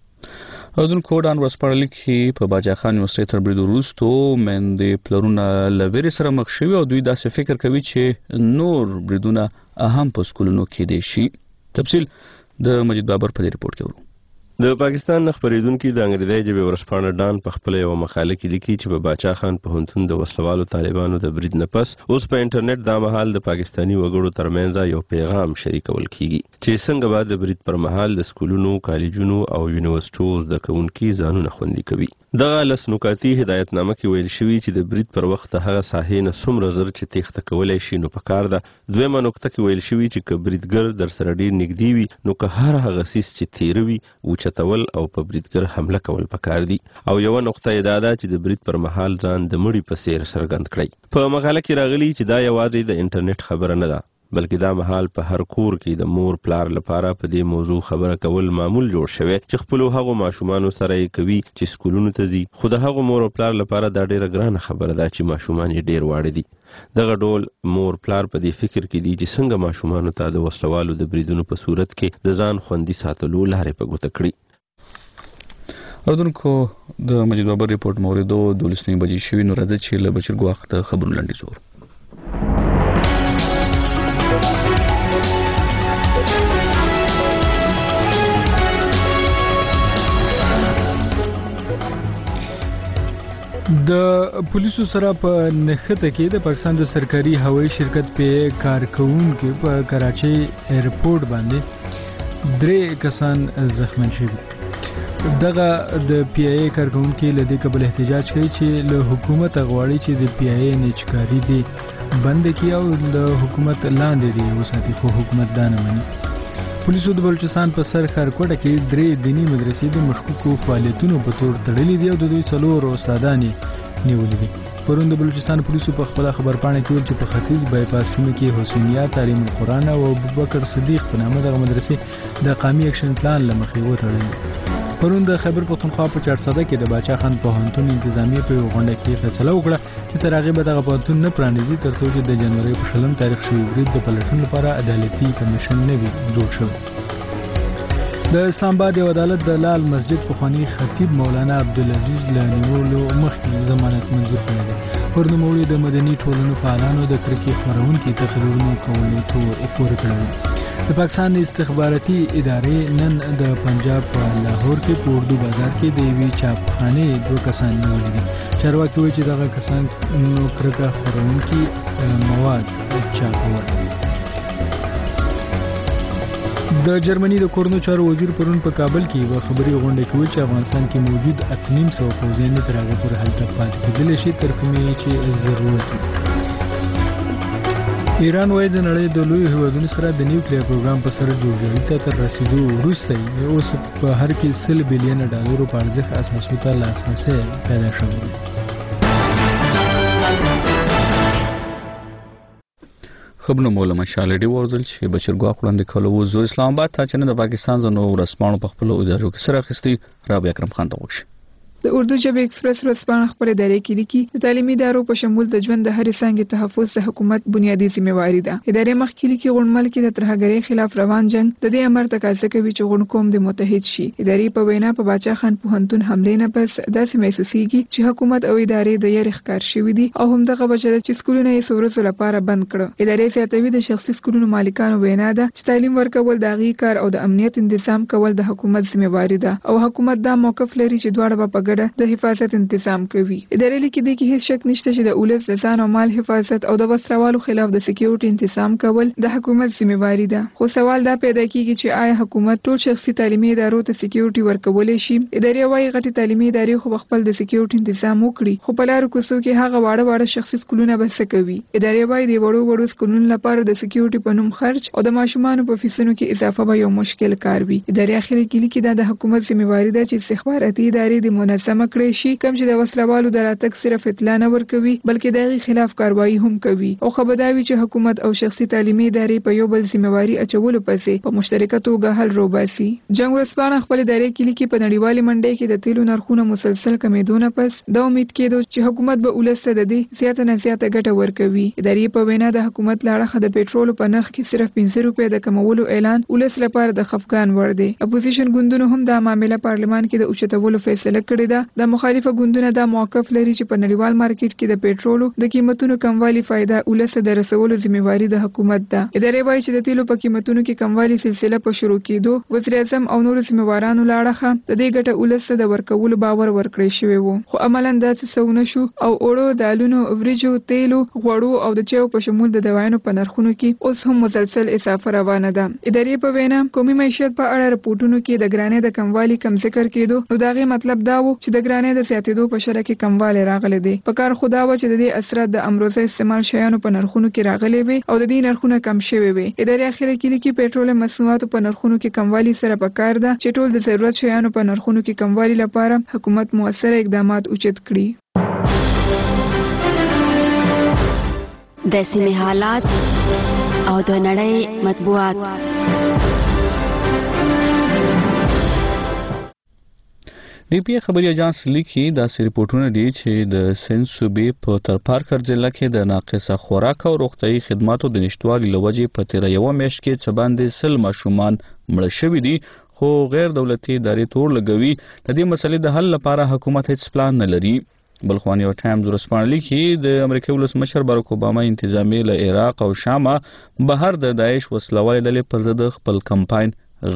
اذن کوډان ورسپړل کې په باجا خان یونیورسيټي تر برید وروسته مندې پلرونه لویری سره مخ شوي او دوی داسې فکر کوي چې نور بریدونه اهم په سکولونو کې دي شي. تفصیل د مجید بابر په ریپورت کې ورو. د پاکستان خبرېدونکو د انګریزي ژبې ورسپانه ډان په خپل یو مقاله کې لیکي چې په باچا خان پوهنتون د وسلوالو طالبانو د برید نه پس اوس په انټرنیټ د مهال د پاکستانی وګړو ترمنځ یو پیغام شریکول کیږي چې څنګه بعد د برید پر مهال د سکولونو، کالجونو او یونیورسيټو د کوونکو ځانونه خوندي کوي. دغه لسنوکاتی هدایتنامه کې ویل شوی چې د برید پر وخت هغه ساحې نه څومره زر چې تېښته کولی شي نو پکار ده. دویمه نقطه کې ویل شوی چې که بریدګر در سره ډیر نږدې وي نو که هر هغه څیز چې تیره وي اوچتول او په بریدګر حمله کول پکار دي. او یوه نقطه یې دا ده چې د برید پر مهال ځان د مړي په څیر څرګند کړئ. په مقاله کې راغلي چې دا یوازې د انټرنیټ خبره نه ده بلکې دا مهال په هر کور کې د مور پلار لپاره په دې موضوع خبره کول معمول جوړ شوی چې خپل هغو ماشومانو سره یې کوي چې سکولونو ته ځي. خو د هغو مور او پلار لپاره دا ډیره ګرانه خبره ده چې ماشومان یې ډیر واړه دي. دغه ډول مور پلار په دې فکر کې دي چې څنګه ماشومانو ته د وسلوالو د بریدونو په صورت کې د ځان خوندي ساتلو لارې په ګوته کړي. اردوونکو د مجید بابر ریپورت موریدو دولسنی بجې شوي نو راځي چې له بچرګو وخت خبرونه لنډي زور. د پولیسو سره په نښته کې د پاکستان د سرکاري هوایي شرکت په کارکونکو په کراچي ایرپورټ باندې درې کسان زخمی شوي. دغه د پی ای ای کارکونکو له دې قبل احتجاج کوي چې له حکومت غواړي چې د پی ای ای نچکاري دي بند کړي او د حکومت لاندې دی وساتي خو حکومت دا نه مني. پولیسو د بلوچستان په سر خارکوټه کې درې دینی مدرسې د مشکوکو فعالیتونو په تور تړلې دي او د دوی څلور استادان نیولې دي. پرون د بلوچستان پولیسو په خپل خبرپاڼه کې ویل چې په ختیځ بایپاس سیمه کې حسینیه تعلیم القرآن او ابوبکر صدیق په نامه دغه مدرسې د قومي اکشن پلان له مخې وتړلې. پرون د خیبر پختونخوا په چارسده کې د باچا خان پوهنتون انتظامیه په یوه غونډه کې فیصله وکړه چې تر هغې به دغه پوهنتون نه پرانیزي تر څو چې د جنورۍ په شلم تاریخ شوي برید د پلټون لپاره عدالتي کمیشن نه وي جوړ شوی. د اسلام آباد یو عدالت د لال مسجد پخوانی خطیب مولانا عبدالعزیز له نیولو مخکې ضمانت منظور کړی دی. پر نوموړي د مدني ټولنو فعالانو د کرکې خپرونکي تقریرونو کولو پورې کړی. د پاکستان استخباراتي ادارې نن د پنجاب په لاهور کې په اردو بازار کې د یوې چاپخانې دوه کسان نیولي دي. چارواکي وایي چې دغه کسان نو کرکه خپرونکي مواد چاپول. د جرمني د کورنو چارو وزیر پرون په کابل کې یوه خبري غونډه کې ویل چې افغانستان کې موجود اته نیم سوه پوځیان تر هغه پورې هلته پاتې کېدلی شي تر کومې چې ضرورت وي. ایران وايي د نړۍ د لویو هیوادونو سره د نیوکلیر پروګرام په سر جوړجاړي ته تر رسیدو وروسته اوس په هر کې سل بلیونه ډالرو په ارزښت اساسو ته لاسرسی پیدا شوی دی. خبرونه مولا مشال دی ورزل چې بچرګو خوړندې کولو زو اسلام آباد ته چې د پاکستان زنو ورسپانو په خپل ادارو کې سره اخیستي. رابعه اکرم خان ته وښه. د اردو ژبې ایکسپریس ورځپاڼه خپل ادارې کې لیکي د تعلیمي ادارو په شمول د ژوند د هرې څانګې تحفظ د حکومت بنیادی ذمہواری ده. ادارې مخکې لیکي غونډمل کې د ترهګرۍ خلاف روان جنگ د دې امر تقاضا کوي چې غون قوم د متحد شي. ادارې په وینا په باچا خان پوهنتون حمله نه پس داسې محسوسېږي چې حکومت او ادارې د یې ښکار شوی دي او همدغه وجه چې سکولونه یې سورسو لپاره بند کړ. ادارې زیاتوي د شخصي سکولونو مالکانو وینا ده چې تعلیم ورکول د هغې کار او د امنیت تنظیم کول د حکومت ذمہواری ده او حکومت دا موقف لري چې دواړه په ګډه د حفاظت تنظیم کوي. ادارې لیکي د کې هیڅ شک نشته چې د اولس د ځان او مال حفاظت او د وسروالو خلاف د سکیورټي تنظیم کول د حکومت ذمہواری ده. خو سوال دا پیدا کیږي چې آیا حکومت ټول شخصي تعلیمي ادارو ته سکیورټي ورکولای شي؟ ادارې وايي غټي تعلیمي ادارې خو خپل د سکیورټي تنظیم وکړي خو په لارو کوڅو کې هغه واړه واړه شخصي سکولونه بس کوي. ادارې وايي د وړو وړو سکولونو لپاره د سکیورټي په نوم خرج او د ماشومانو په فیسونو کې اضافه به یو مشکل کار وي. ادارې اخیری کې لیکي دا د حکومت ذمہواری ده چې استخباراتي ادارې د منظمه کړي شي کوم چې د وسلوالو د راتګ صرف اطلاع نه ورکوي بلکې د هغې خلاف کاروایی هم کوي او خبرداوي چې حکومت او شخصي تعلیمي ادارې په یو بل ذمہواری اچولو پسې په مشترکه توګه حل روباسي. جنگ ورځپاڼه خپل ادارې کې لیکي په نړیوالې منډۍ کې د تیلو نرخونه مسلسل کمیدونه پس د امید کېدو چې حکومت به ولس ته د دې زیاته نه زیاته ګټه ورکوي. ادارې په وینا د حکومت له اړخه د پېټرولو په نرخ کې صرف پنځه روپۍ د کمولو اعلان ولس لپاره د خفګان وړ دی. اپوزیشن ګوندونو هم دا معامله پارلمان کې د اوچتولو فیصله کړې ده. د مخالفه ګوندونو دا موقف لري چې په نړیوال مارکیټ کې د پېټرولو د قیمتونو کموالی فائدہ ولس ته د رسولو ذمہواری د حکومت ده. ادارې وایي چې د تیلو په قیمتونو کې کموالی سلسله په شروع کېدو وزیر اعظم او نورو ذمہوارانو له اړخه د دې ګټه ولس ته د ورکولو باور ورکړی شوی وو خو عملاً داسې څه ونه شو او اوړو دالونو وریجو تیلو غوړو او د چایو په شمول د دوايانو په نرخونو کې اوس هم مسلسل اضافه روانه ده. ادارې په وینا قومي معیشت په اړه رپورټونو کې د ګرانۍ د کموالی کم ذکر کېدو نو دا غي مطلب دا و چې د ګرانۍ د زیاتېدو په شرح کې کموالی راغلی دی. په کار خو دا و چې د دې اثرات د امروزه استعمال شیانو په نرخونو کې راغلي وي او د دې نرخونه کم شوي وي. ادارې اخیره کې لیکي پېټرول مصنوعاتو په نرخونو کې کموالی سره په کار ده چې ټول د ضرورت شیانو په نرخونو کې کموالی لپاره حکومت موثره اقدامات اوچت کړي. د سیمې حالات او د نړۍ مطبوعات. ډي پی خبري اژانس لیکي دا سری ریپورتونه دي چې د سند صوبې په ترپارکر ضلع کې د ناقصه خوراک او روغتيایي خدماتو د نشټوالي لوجې په تیر یو میاشت کې څه باندې سل ماشومان مړه شوي دي، خو غیر دولتي ادارې تور لګوي د دې مسلې د حل لپاره حکومت هیڅ پلان نه لري. بلخوانی او ټایمز ورسپانه لیکي د امریکای ولسمشر باراک اوباما انتظامی له عراق او شام بهر د داعش وسلوال ډلې پر ضد خپل کمپاین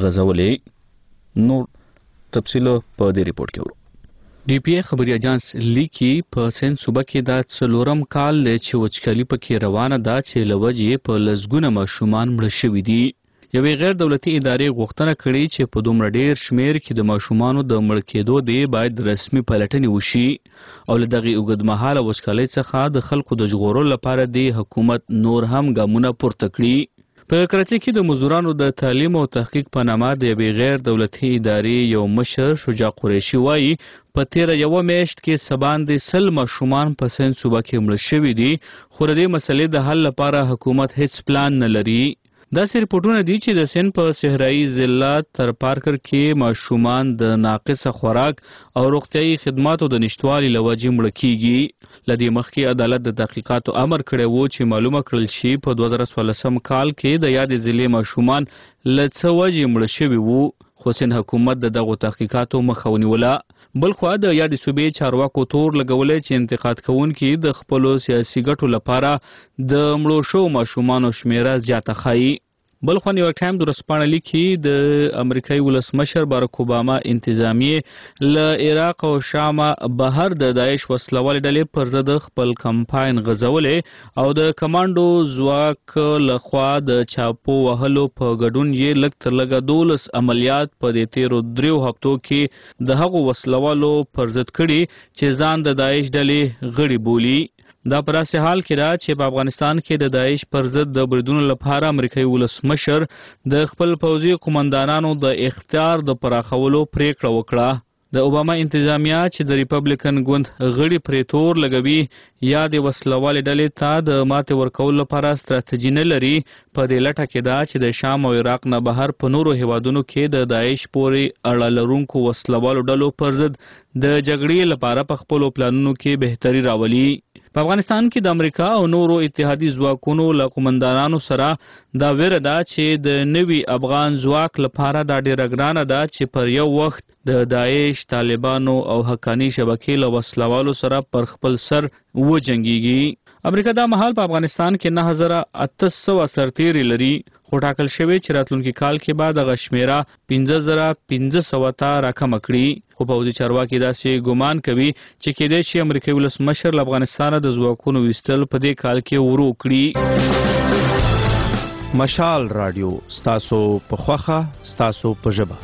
غځولې. نور تفصیل په دې ریپورت کې ورو. ډي پی خبري اژانس لیکي په سند صوبه کې دا څلورم کال له چې وچکالي پکې روانه ده چې لوجې په لزګونه ماشومان مړه شوي دي. یوې غیر دولتي ادارې غوښتنه کړې چې په دومره ډیر شمیر کې د ماشومانو د مړ کېدو دی باید رسمي پلټنې وشي او له دغه اوږدمهاله وچکالۍ څخه د خلکو د ژغورلو لپاره د حکومت نور هم ګامونه پورته کړي. په کراچۍ کې د مزدورانو د تعلیم او تحقیق په نامه د یوې غیر دولتي ادارې یو مشر شجاع قریشي وایي په تیره یوه میاشت کې څه باندې سل ماشومان په سند صوبه کې مړه شوي دي، خو د دې مسلې د حل لپاره حکومت هیڅ پلان نه لري. داسې ریپورټونه دي چې د سند په صحرایي ضلع ترپارکر کې ماشومان د ناقصه خوراک او روغتیایي خدماتو د نشټوالي له وجې مړه کیږي. له دې مخکې عدالت د تحقیقاتو امر کړی و چې معلومه کړل شي په دوه زره څوارلسم کال کې د یادې ضلعې ماشومان له څه وجې مړه شوي وو، خو سند حکومت د دغو تحقیقاتو مخه ونیوله. بل خوا د یادې صوبې چارواکو تور لګولی چې انتقاد کوونکي د خپلو سیاسي ګټو لپاره د مړو شوو ماشومانو شمیره زیاته ښایي. بل خوا نیویارک ټایمز ورسپانه لیکي د امریکایي ولسمشر باراک اوباما انتظامیې له عراق او شام بهر د داعش وسلوالې ډلې پر ضد خپل کمپاین غځولې او د کمانډو ځواک لخوا د چاپو وهلو په ګډون یې لږ تر لږه دولس عملیات په دې تیرو دریو هفتو کې د هغو وسلوالو پر ضد کړي چې ځان د داعش ډلې غړي بولي. دا په داسې حال کې ده چې په افغانستان کې د داعش پر ضد د بریدونو لپاره امریکایي ولسمشر د خپل پوځي قومندانانو د اختیار د پراخولو پریکړه وکړه. د اوباما انتظامیه چې د ریپبلیکن ګوند غړي پرې تور لګوي یا د وسلوالې ډلې ته د ماتې ورکولو لپاره ستراتیژي نه لري، په دې لټه کې ده چې د شام او عراق نه بهر په نورو هیوادونو کې د داعش پورې اړه لرونکو وسلوالو ډلو پر ضد د جګړې لپاره په خپلو پلانونو کې بهتري راولي. په افغانستان کې د امریکا او نورو اتحادي ځواکونو له قومندانانو سره دا ویره ده چې د نوي افغان ځواک لپاره دا ډیره ګرانه ده چې پر یو وخت د داعش، طالبانو او حقانی شبکې له وسلوالو سره پر خپل سر وجنګيږي. امریکا دا مهال په افغانستان کې نه هزار اته سوه سرتیري لري، خو ټاکل شوی چې راتلونکي کال کې به دغه شمیره پنځه زره پنځه سوه ته راکمه کړي. خو پوځي چارواکي داسې ګمان کوي چې کېدای شي امریکایي ولسمشر له افغانستانه د ځواکونو ویستل په دې کال کې ورو کړي. مشال رادیو ستاسو په خوخه ستاسو په ژبه.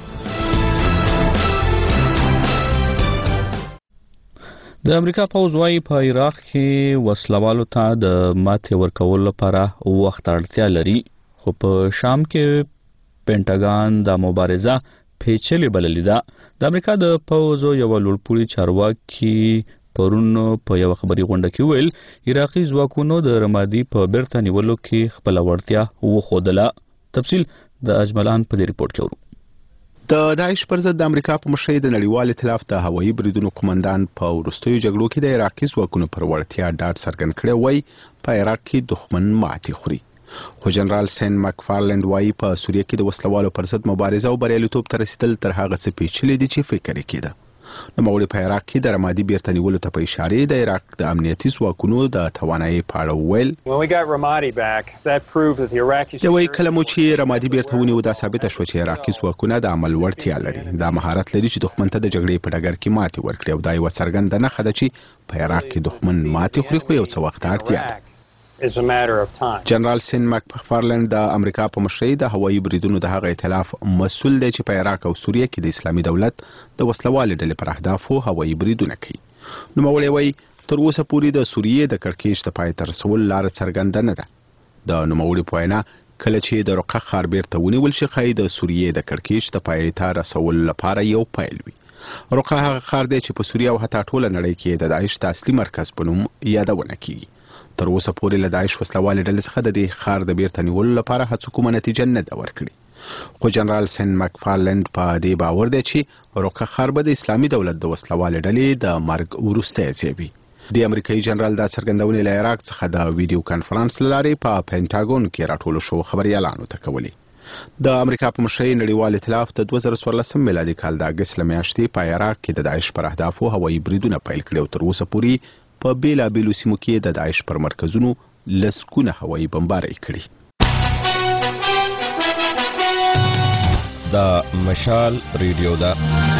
د امریکا پوځ وايي په عراق کې وسلوالو ته د ماتې ورکولو لپاره وخت اړتیا لري، خو په شام کې پینټاګان د مبارزه پیچلې بللې ده. د امریکا د پوځ یو لوړپوړي چارواکي پرون په یو خبري غونډه کې ویل عراقي ځواکونو د رمادي په بیرته نیولو کې خپل وړتیا وښودله. تفصیل د اجملان په دې ریپورت کې ورو. د داعش پر ضد د امریکا په مشرۍ د نړیوال ائتلاف د هوایي بریدونو قومندان په وروستیو جګړو کې د عراقي ځواکونو پر وړتیا ډاډ څرګند کړی وای په عراق کې دښمن ماتې خوري. خو جنرال سین مکفارلند وایي په سوریه کې د وسلوالو پر ضد مبارزه او بریالیتوب ته رسیدل تر هغه څه پیچلي دي چې فکر یې کېده. نوموړي په عراق کې د رمادي بیرته نیولو ته په اشاره د عراق د امنیتي ځواکونو د توانایي په اړه وویل. یوه کله مو چې رمادي بیرته ونیو دا ثابته شوه چې عراقي ځواکونه د عمل وړتیا لري، دا مهارت لري چې دښمن ته د جګړې په ډګر کې ماتې ورکړي او دا یوه څرګنده نښه ده چې په عراق کې دښمن ماتې خوري، خو یو څه وخت اړتیا ده. جنرال سین مکفارلند د امریکا په مشرۍ د هوایي بریدونو د هغه ائتلاف مسؤل دی چې په عراق او سوریه کې د اسلامي دولت د وسلوالې ډلې پر اهدافو هوایي بریدونه کوي. نوموړی وایي تر اوسه پورې د سوریې د کړکېچ د پای ته رسول لار څرګنده نه ده. د نوموړي په وینا کله چې د رقه ښار بیرته ونیول شي ښایي د سوریې د کړکېچ د پای ته رسول لپاره یو پیل وي. رقه هغه ښار دی چې په سوریه او حتی ټوله نړۍ کې د داعش د اصلي مرکز په نوم یادونه کیږي. تر اوسه پورې له داعش وسلوالې ډلې څخه د دې ښار د بیرته نیولو لپاره هڅو کومه نتیجه نه ده ورکړې. خو جنرال سین مکفارلند په دې باور دی چې رقه ښار به د اسلامي دولت د وسلوالې ډلې د مرګ وروستی ځای وي. د امریکایي جنرال دا څرګندونې له عراق څخه د ویډیو کانفرنس له لارې په پینټاګون کې راټولو شوو خبریالانو ته کولې. د امریکا په مشرۍ نړیوال ائتلاف د دوه زره څوارلسم میلادي کال د اګست له میاشتې په عراق کې د داعش پر اهدافو هوایي بریدونه پیل کړي او تر اوسه پورې په بیلابیلو سیمو کې د داعش پر مرکزونو لسګونه هوایي بمبارۍ کړي. د مشال ریډیو دا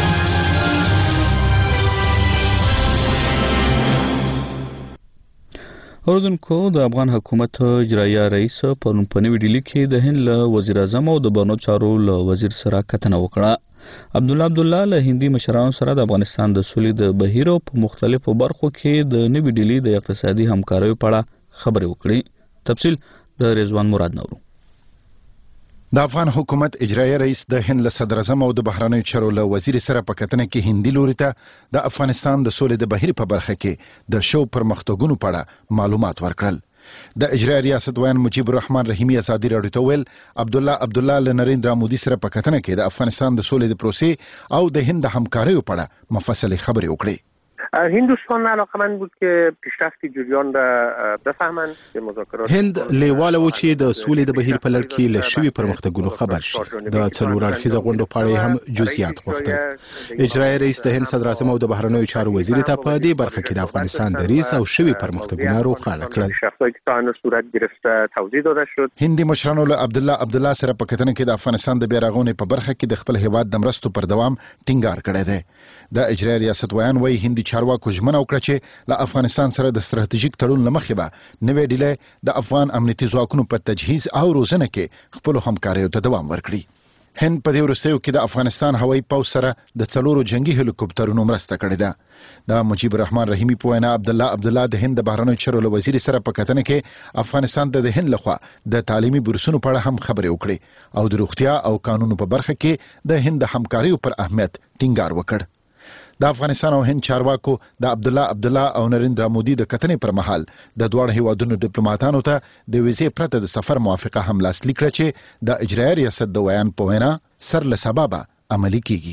اوردونکو د افغان حکومت اجرایه رئیس پرون په نوې ډیلي کې د هند له وزیر اعظم او د بانو چارو له وزیر سره کتنه وکړه. عبدالله عبدالله له هندي مشرانو سره د افغانستان د سولې د بهیر په مختلفو برخو کې د نوې ډیلي د اقتصادي همکاریو په اړه خبرې وکړې. تفصیل د رضوان مراد نورو. د افغان حکومت اجرایه رئیس د هند له صدر اعظم او د بهرنیو چارو له وزیر سره په کتنه کې هندي لوري ته د افغانستان د سولې د بهیر په برخه کې د شو پرمختګونو په اړه معلومات ورکړل. د اجرایه ریاست ویان مجیب الرحمن رحیمی ازادي راډیو ته ویل عبدالله عبدالله له نریندرا مودي سره په کتنه کې د افغانستان د سولې د پروسې او د هند د همکاریو په اړه مفصل خبرې وکړې. هندوستان علاقمند بود که پیشرفت جریان را بفهمند که مذاکرات هند لیواله و چې د سولې د بهیر په لړ کې له شوي پرمختګونو خبر شي. د څلور اړخیزه غونډو په اړه هم جزئیات غوښتل. اجرایه رئیس د هند صدر اعظم او د بهرنیو چارو وزیر ته په دې برخه کې د افغانستان د ریس او شوي پرمختګونو روښانه کړل. پیشرفت‌هایی که تا هنوز صورت گرفته توضیح داده شد. هندي مشرانو له عبدالله عبدالله سره په کتنه کې د افغانستان د بیارغونې په برخه کې د خپل هیواد د مرستو پر دوام ټینګار کړی دی. د اجرایه ریاست ویان وایي هندي چارواکو ژمنه وکړه چې له افغانستان سره د ستراتیژیک تړون له مخې به نوې ډیلي د افغان امنیتي ځواکونو په تجهیز او روزنه کې خپل همکاریو ته دوام ورکړي. هند په دې وروستیو کې د افغانستان هوایي پوځ سره د څلورو جنگي هلیکوپټرونو مرسته کړې ده. د مجیب الرحمن رحیمی په وینا عبدالله عبدالله د هند د بهرنیو چارو له وزیر سره په کتنه کې افغانستان ته د هند لخوا د تعلیمي بورسونو په اړه هم خبرې وکړې او د روغتیا او قانونو په برخه کې د هند د همکاریو پر اهمیت ټینګار وکړ. د افغانستان او هند چارواکو د عبدالله عبدالله او نریندرا مودي د کتنې پر مهال د دواړو هیوادونو ډیپلوماټانو ته د ویزې پرته د سفر موافقه هم لاسلیک کړه چې د اجرایه ریاست د ویان په وینا سر له سببه عملي کیږي.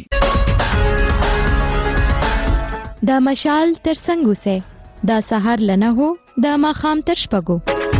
د مشال تر څنګ اوسه د سحر لنه هو د ماخام تر شپږو.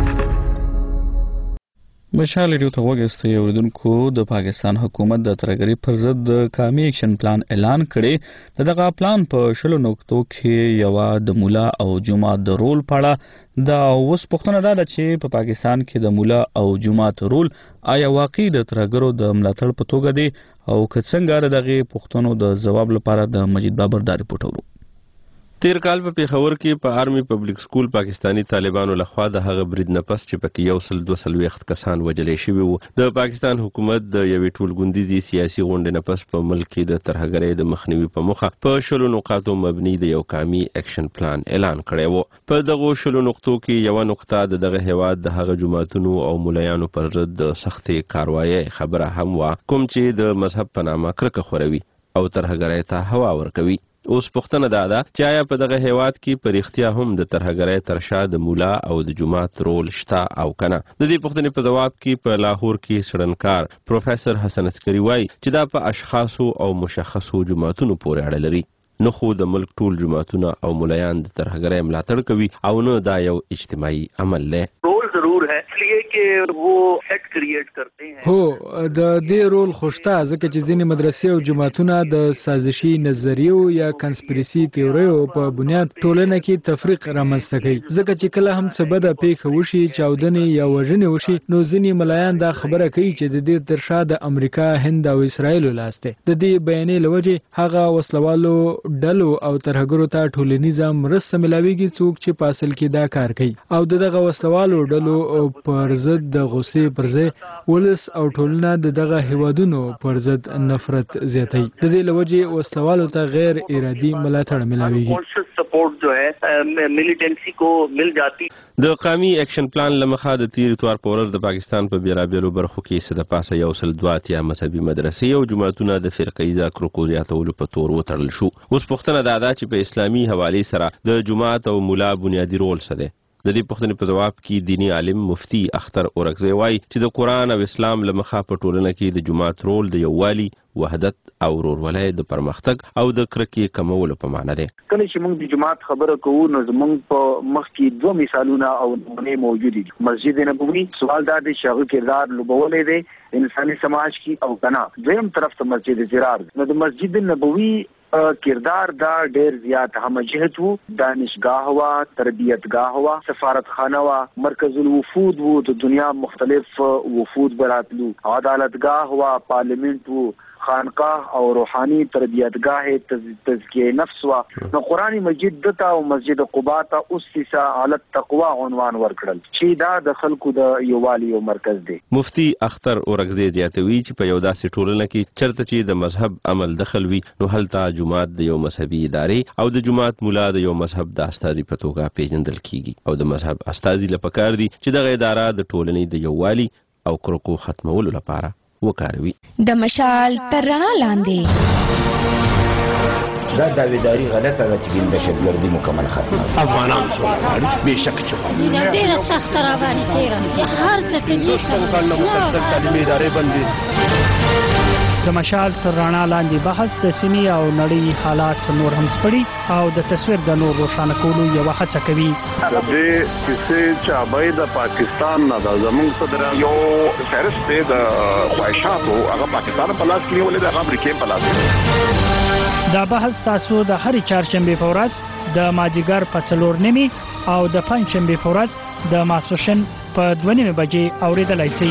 مشال ریډیو ته وګورئ اوریدونکو د پاکستان حکومت د ترګری پر ضد د قومي اکشن پلان اعلان کړي. دغه پلان په شلو نقطو کې یو د مولا او جماعت د رول پاړه د اوس پښتنه ده چې په پاکستان کې د مولا او جماعت رول آیا واقعي د ترګرو د ملاتړ په توګه دی او که څنګه دغه پښتنو د جواب لپاره د مجید بابر دا رپورټ ورو. تیر کال په پیښور کې په آرمي پبلک سکول پاکستانی طالبانو لخوا د هغه برید نه پس چې پکې یو سل دوه سل وخت کسان وجلې شوي وو. د پاکستان حکومت د یوې ټولګوندیزي سیاسي غونډې نه پس په ملک کې د ترهګرۍ د مخنیوي په موخه په شلو نقاطو مبني د یو قومي اکشن پلان اعلان کړی وو. په دغه شلو نقطو کې یو نقطه د دغه هیواد د هغه جماعتونو او مولایانو پر ضد د سختې کاروایی خبره هم وا کوم چې د مذهب په نامه کرکه خوروي او ترهګرۍ ته هوا ورکوي. اوس پښتنه دا ده چې آیا په دغه هیواد کې په رښتیا هم د ترهګرۍ تر شا د مولا او د جماعت رول شته او کنه؟ د دې پوښتنې په جواب کې په لاهور کې سړنکار پروفیسور حسن عسکري وایي چې دا په اشخاصو او مشخصو جماعتونو پورې اړه لري. نه خو د ملک ټول جماعتونه او مولایان د ترهګرۍ ملاتړ کوي او نه دا یو اجتماعي عمل دی. رول जरूर है, इसलिए कि वो हेड क्रिएट करते हैं. هو د دې رول خوشته ځکه چې ځینې مدرسې او جماعتونه د سازشي نظریو یا کنسپریسي تیوریو په بنیاد ټولنه کې تفریق رامنځته کوي. ځکه چې کله هم څه بده پیښه وشي، چاودنې یا وژنې وشي، نو ځینې ملایان دا خبره کوي چې د دې تر شا د امریکا، هند او اسرایل لاس دی. د دې بیانې لوجه هغه وسلوالو ډلو او ترهګرو ته ټولنیزه مرسته ملاويږي څوک چې په اصل کې دا کار کوي او دغه وسلوالو ډلو پر ضد د غصې پر ځای ولس او ټولنه دغه هیوادونو پر ضد نفرت زیاتوي. د دې لوجه وسلوالو ته غیر ارادي ملاتړ ملاويږي. سپورट जो है मिलिटेंसी को मिल जाती. د قومي اکشن پلان لمخه د تیر اتوار په ورځ د پاکستان په بیلابیلو برخو کې څه د پاسه یو سل دوه اتیا مذهبي مدرسې او جماعتونه د فرقیزه کرکو زیاتولو په تور وتړل شو. اوس پوښتنه دا ده چې په اسلامي حوالې سره د جماعت او مولا بنیادی رول څه دی؟ د دې پوښتنې په جواب کې دینی عالم مفتی اختر اورکزی وایي چې د قرآن او اسلام لمخه په ټولنه کې د جماعت رول د یووالي، وحدت او ورورولۍ د پرمختګ او د کرکې کمولو په معنا دی. کله چې موږ د جماعت خبره کوو نو زموږ په مخ کې دوه مثالونه او نمونې موجود دي. مسجد نبوي سوال دا دی چې هغه کردار لوبولې دی انساني سماج کې او کنا. دویم طرف ته مسجد زرار نو د مسجد نبوي کردار دا ډیر زیات هم جهت وو، دانشگاه وا، تربیتگاه وا، سفارت خانه وا، مرکز الوفود وو، د دنیا مختلف وفود براتلو، عدالتگاه وا، پارلیمنت وو، خانقاه او روحاني تربیتگاه تزکیه نفس وا. نو قرآن مجید دته او مسجد قباء ته اسسا علی التقوا عنوان ورکړل چې دا د خلکو د یووالي یو مرکز دی. مفتی اختر اورکزی زیاتوي چې په یو داسې ټولنه کې چرته چې د مذهب عمل دخل وي نو هلته جماعت د یو مذهبي ادارې او د جماعت مولا د یو مذهب د استازي په توګه پیژندل کیږي او د مذهب استازي لپاره دي چې دغه اداره د ټولنې د یووالي او کرکو ختمولو لپاره وکاروي. د مشال تر رڼا لاندې دا داویداری غلطه ده چې د دهشتګردي مکمل ختمه افغانان څو غواړي بهشکه چې زینه ډیره سخته را باندې تیره هر څه کې کله مسلسل تعلیمي ادارې بندي. د مشال تر رڼا لاندې بحث د سیمې او نړۍ حالات نور هم سپړي او د تصویر د نور روښانه کولو یو هڅه کوي. د دې کیسې چابې د پاکستان نه د زمونږ صدر یو فهرست د خواهشاتو هغه پاکستان په لاس کې ولې د امریکا په لاس. دا بحث تاسو د هرې چهارشنبې په ورځ د مازدیګر په څلور نیمې او د پنجشنبې په ورځ د ماسپښین په دوه نیمې بجې اورېدلای شئ.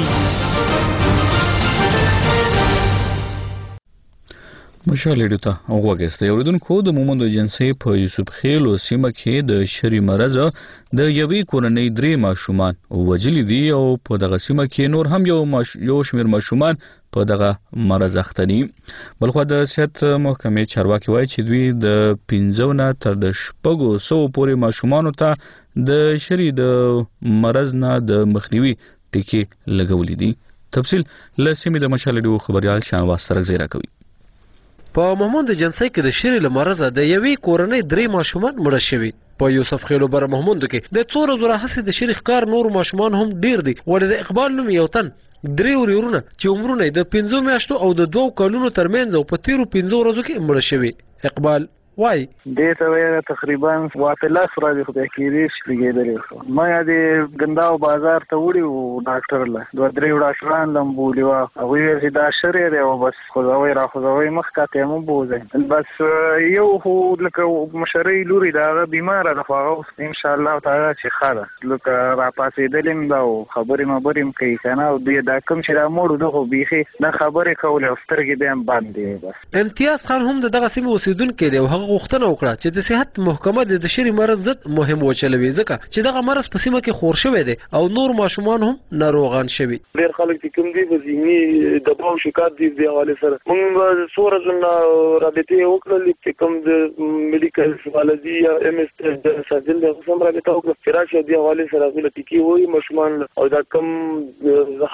مشال ریډیو ته وګورئ. اوریدونکو د مومند ایجنسی په یوسف خیل او سیمه کې د شری مرز د یوې کورنۍ درې ماشومان وجلی دي او په دغه سیمه کې نور هم یو ماش... یو شمیر ماشومان په دغه مرز اخته دي. بلخو د صحت محکمې چارواکي وایي چې دوی د پنځه نه تر د شپږو سو پورې ماشومان ته د شری د مرز نه د مخنیوي ټیکې لګولې دي. تفصیل له سیمې د مشال ریډیو خبريال شانواز سره زیرا کوي. په محمود جنسي کې د شری لمرزه د یوې کورنۍ درې ماشومان مړه شوي. په یوسف خیلو بر محمود کې د څو ورځې راهیسې د شری ښکار نور ماشومان هم ډیر دي. ولې د اقبال نوم یو تن درې ورونه چې عمرونه د پنځو میاشتو او د دوو کلونو ترمنځ او په تیرو پنځو ورځو کې مړه شوي. اقبال وای دې ته وایي تقریبا واټلاس راځي خدای کېږي چې لګېدلې ما د ګنداو بازار ته وړي او ډاکټر له دوه درې ډاکټران لمبولي وا او وی دا شری دی او بس خدای را خدای مخ کاته مو بوزي بس یو هو لکه مشري لوري دا بیمار ده خو ان شاء الله تعالی چې خاله لکه را پاسې دلم دا خبرې مبرم کوي کنه او دې دا کوم چې را موړو دغه بيخي دا خبرې کوله سترګې به هم باندې بس. امتیاز خان هم دغه سیمه اوسیدونکو دی او غوښتنه وکړه چې د صحت محکمه د شری مرز ضد مهم وچلوي ځکه چې دغه مرز په سیمه کې خور شوی دی او نور ماشومان هم ناروغان شوي. ډېر خلک چې کوم دي په ذهني دباو شکایت دي د حواله سره موږ څوره جنا رابطه وکړلې چې کوم د میډیکل والدي یا ام اس د سجل د سم رابطه وکړه چې راشه د حواله سره د ټکی وای ماشومان او دا کوم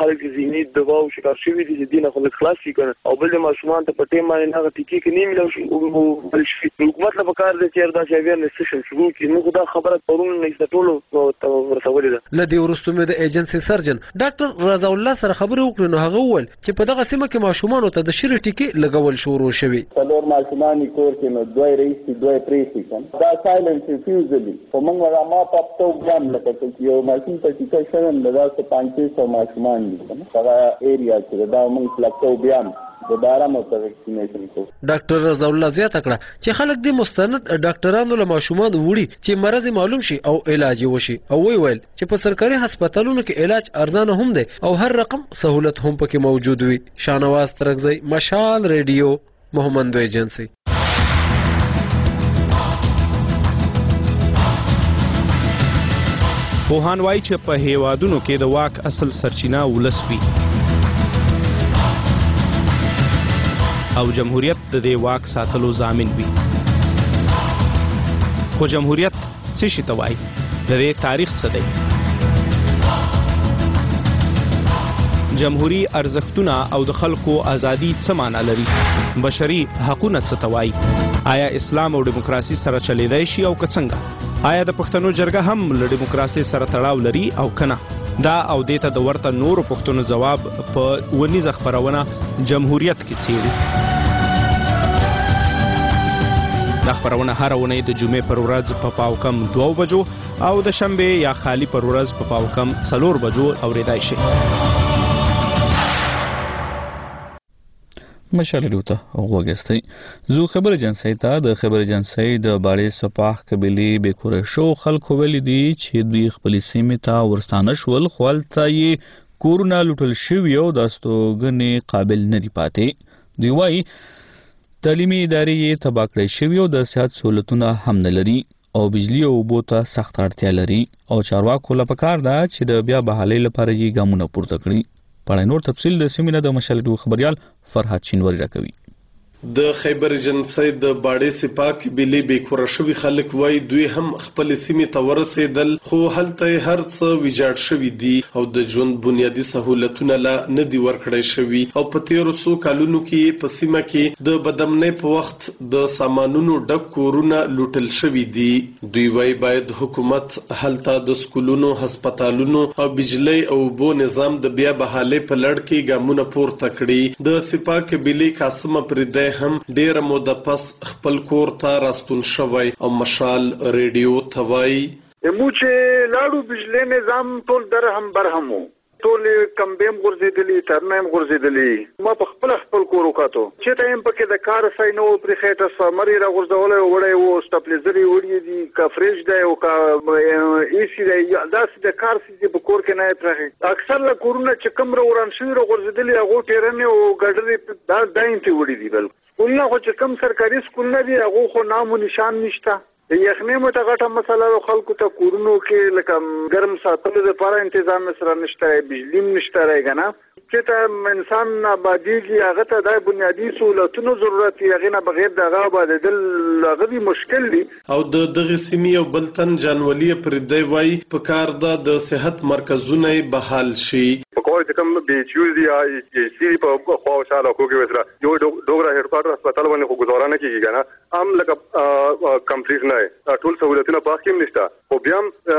خلک ذهني دباو شکار شوي دي چې دینه خلک خلاص شي کنه او بل ماشومان ته په ټیم باندې هغه ټیکې کې نه ملو شي او بل شي حکومت له کار د چیر دا چې اویرنس سیشن شروع کړي نو دا خبره پرون نه ستټولو ته ورسولې ده. لدی ورستو مې د ایجنسی سرجن ډاکټر رضا الله سره خبرې وکړې نو هغه وویل چې په دغه سیمه کې ماشومان ته د شری ټیکې لګول شروع شوي. څلور ماشومان کور کې نو دوی رئیس دوی پریسیکن دا سایلنس ریفیوزلی په موږ ما په تو ګرام لکه چې یو ماشوم ته ټیکې شوم د تاسو پنځه سوه ماشومان دي هغه ایریا چې دا موږ فلکو بیا دوباره مو ته ویکسینیشن کو. ډاکټر رضا الله زیاته کړه چې خلک د مستند ډاکټرانو له ماشومان وړي چې مرض معلوم شي او علاج وشي او وی ویل چې په سرکاري هسپتالونو کې علاج ارزانه هم دی او هر رقم سہولت هم پکې موجود وي. شانواز ترغزی، مشال ریډیو، محمد ایجنسی. پوهان وایي چې په هیوادونو کې د واک اصل سرچینه ولس وي او جمهوریت د دې واک ساتلو ضامن وي. خو جمهوریت څه شي ته وایي؟ د دې تاریخ څه دی؟ جمهوری ارزښتونه او د خلکو ازادي څه معنا لري؟ بشري حقوقونه څه ته وایي؟ آیا اسلام او دیموکراسي سره چلیدای شي او که څنګه؟ آیا د پښتنو جرګه هم له دیموکراسي سره تړاو لري او کنه؟ دا او دیته د ورته نورو پښتنو جواب په ونیزه خبرونه جمهوریت کې څیړي. دا خبرونه هر ونې د جمعې پر ورځ په پاو کم دوه بجو او د شنبه یا خالی پر ورځ په پاو کم څلور بجو اوریدای شي. مشال ریوته وګستای زو خبر جنسي ته د خبر جنسي د باړې سپاح قبيلي بیکوره شو خلکو ویل دي چې دوی خپل سیمه ته ورستانه شول خپلته یې کورونا لوټل شوی او د استوګنې قابل نه دی پاتې. دوی وايي تعلیمي ادارې تباہ کړې شوی او د صحت سہولتونه هم نه لري او بجلی او بوته سخت اړتیا لري او چارواکو لپاره کار ده چې د بیا بحالۍ لپاره یې ګامونه پورته کړي. پړای نور تفصیل د سیمینه د مشالډو خبريال فرحات چینوري راکوي. د خیبر جنسي د باړې سپاک بلی بیکوره شوی خلک وای دوی هم خپل سیمه ته ورسېدل خو هلته هر څه ویجاړ شوی دي او د ژوند بنیادی سہولتونه لا نه دی ورکړی شوی او په تیرو څو کالونو کې په سیمه کې د بدمنۍ په وخت د سامانونو ډک کورونه لوټل شوی دي. دوی وای باید حکومت هلته د سکولونو، هسپتالونو او بجلی او بو نظام د بیا بحالۍ په لړ کې ګامونه پورته کړي. د سپاک بلی قاسم پردې هم ډیر موده پس خپل کور ته راستون شوی او مشال ریډیو توای مو چې لاړو بجلی نظام ټول درهم برهمو ټول کمبیم غورځېدلی ترنم غورځېدلی ما په خپل خپل کور وکاتو چې ټایم پکې د کار سای نو پر خېټه سمري را غورځولې وړې وو سټاپلیزري وړې دي کا فریج دی او کا ای سی دی داس د کار سي په کور کې نه پرخه اکثر له کورونه چې کم را وران شوی را غورځېدلی هغه ټیرنه او ګډري دا داینته وړې دي بل کله خو چې کم سرکاري سکول نه دی هغه خو نام او نشان نشته. یخنې مو ته غټه مسله خلکو ته کورونو کې لکه ګرم ساتلو لپاره تنظیم سره نشته، بجلی نشته راګنه چې ته انسان آبادیږي هغه ته د بنیادی سہولتونو ضرورت یې هغه نه بغیر دغه آبادیدل هغه دی مشکل دی. او د دغه سیمې او بلتن جانولي پر دی وای په کار د صحت مرکزونه بحال شي. په کوم چې کوم بي ایچ یو دی ای سی په خو شاله کوګي وسره یو ډوګرا هډ کوارټر هسپتال باندې خو گزاره نه کیږي کنه ام لکه کمپلیټ نه ټول سہولتونه پاکیم نشته او بیا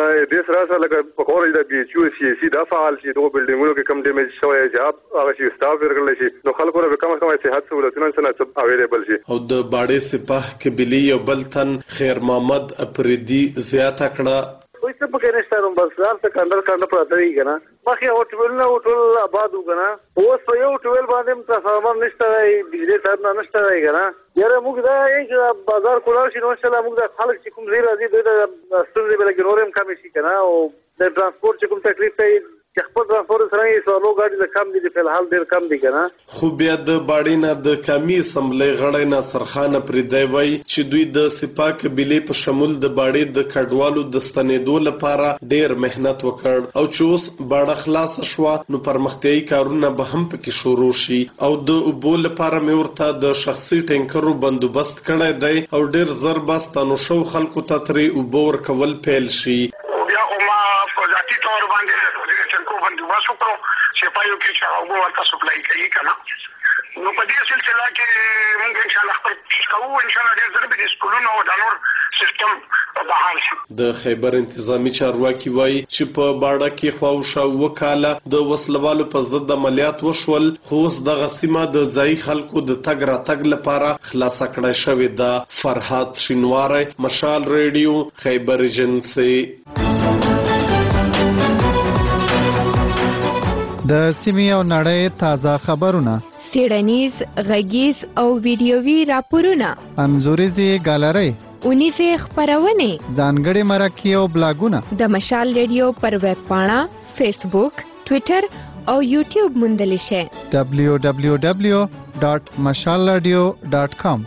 د سره سره لکه په کوم د بي ایچ یو سی سی د فعال شي دوه بلډینګونو کې کم ډیمیج شوی جاب هغه شي سټاف ورکړل شي نو خلکو له کومه کومه صحت سہولتونه څنګه اویلیبل شي. او د باړې سپاه قبيلي او بلتن خیر محمد افریدي زیاته کړه وای څه پکې نشته نو بس ځان ته کاندر کاندر پراته وي کنه مخه هوټل نه هوټل آباد وکنه اوس په یو هوټل باندې تصور نشته وي بجلی تر نه نشته وي کنه یاره موږ دا چې بازار کولای شي نو چې موږ د خلک چې کوم زی راځي د ستونزې بل کې نورم کم شي کنه او د ترانسپورت چې کوم تکلیف دی چې خپل ترانسپورت سره یې سوالو گاډي د کم دي په الحال ډیر کم دي کنه. خو بیا د باړې نه د کمی اسمبلی غړی نه سرخانه پردی وای چې دوی د سپاک بلی په شمول د باړې د کډوالو د ستنېدو لپاره ډیر مهنت وکړ او چې اوس باړه خلاص شو نو پرمختیايي کارونه به هم پکې شروع شي او د اوبو لپاره مې ورته د شخصي ټینکرو بندوبست کړی دی او ډیر زر باستانو شو خلکو ته ترې اوبو ورکول پیل شي. بیا ما په ذاتي تور باندې بندوبست وکړو سپایو کې چې هغه ورته سپلای کوي کنه. نو په دې سلسله کې موږ ان شاء الله خپل کوو ان شاء الله ډېر ضرب دي سکولونو او د نور سیستم بحال شي. د خیبر انتظامی چارواکي وایي چې په باړه کې خواوشا وکاله د وسلوالو په ضد عملیات وشول، خو اوس دغه سیمه د ځایي خلکو د تګ راتګ لپاره خلاصه کړای شوې ده. فرهاد شینواری، مشال ریډیو، خیبر ایجنسی. د سیمې او نړۍ تازه خبرونه، سیړنیز، غږیز او ویډیووي راپورونه، انځوریزي ګالري، اونیزه خبرونه، ځانګړي مرکې او بلاګونه د مشال ریډیو پر ویب پاڼه، فیسبوک، ټوئیټر او یوټیوب موندل شي. دبلیو دبلیو دبلیو ډاټ مشال رادیو ډاټ کام.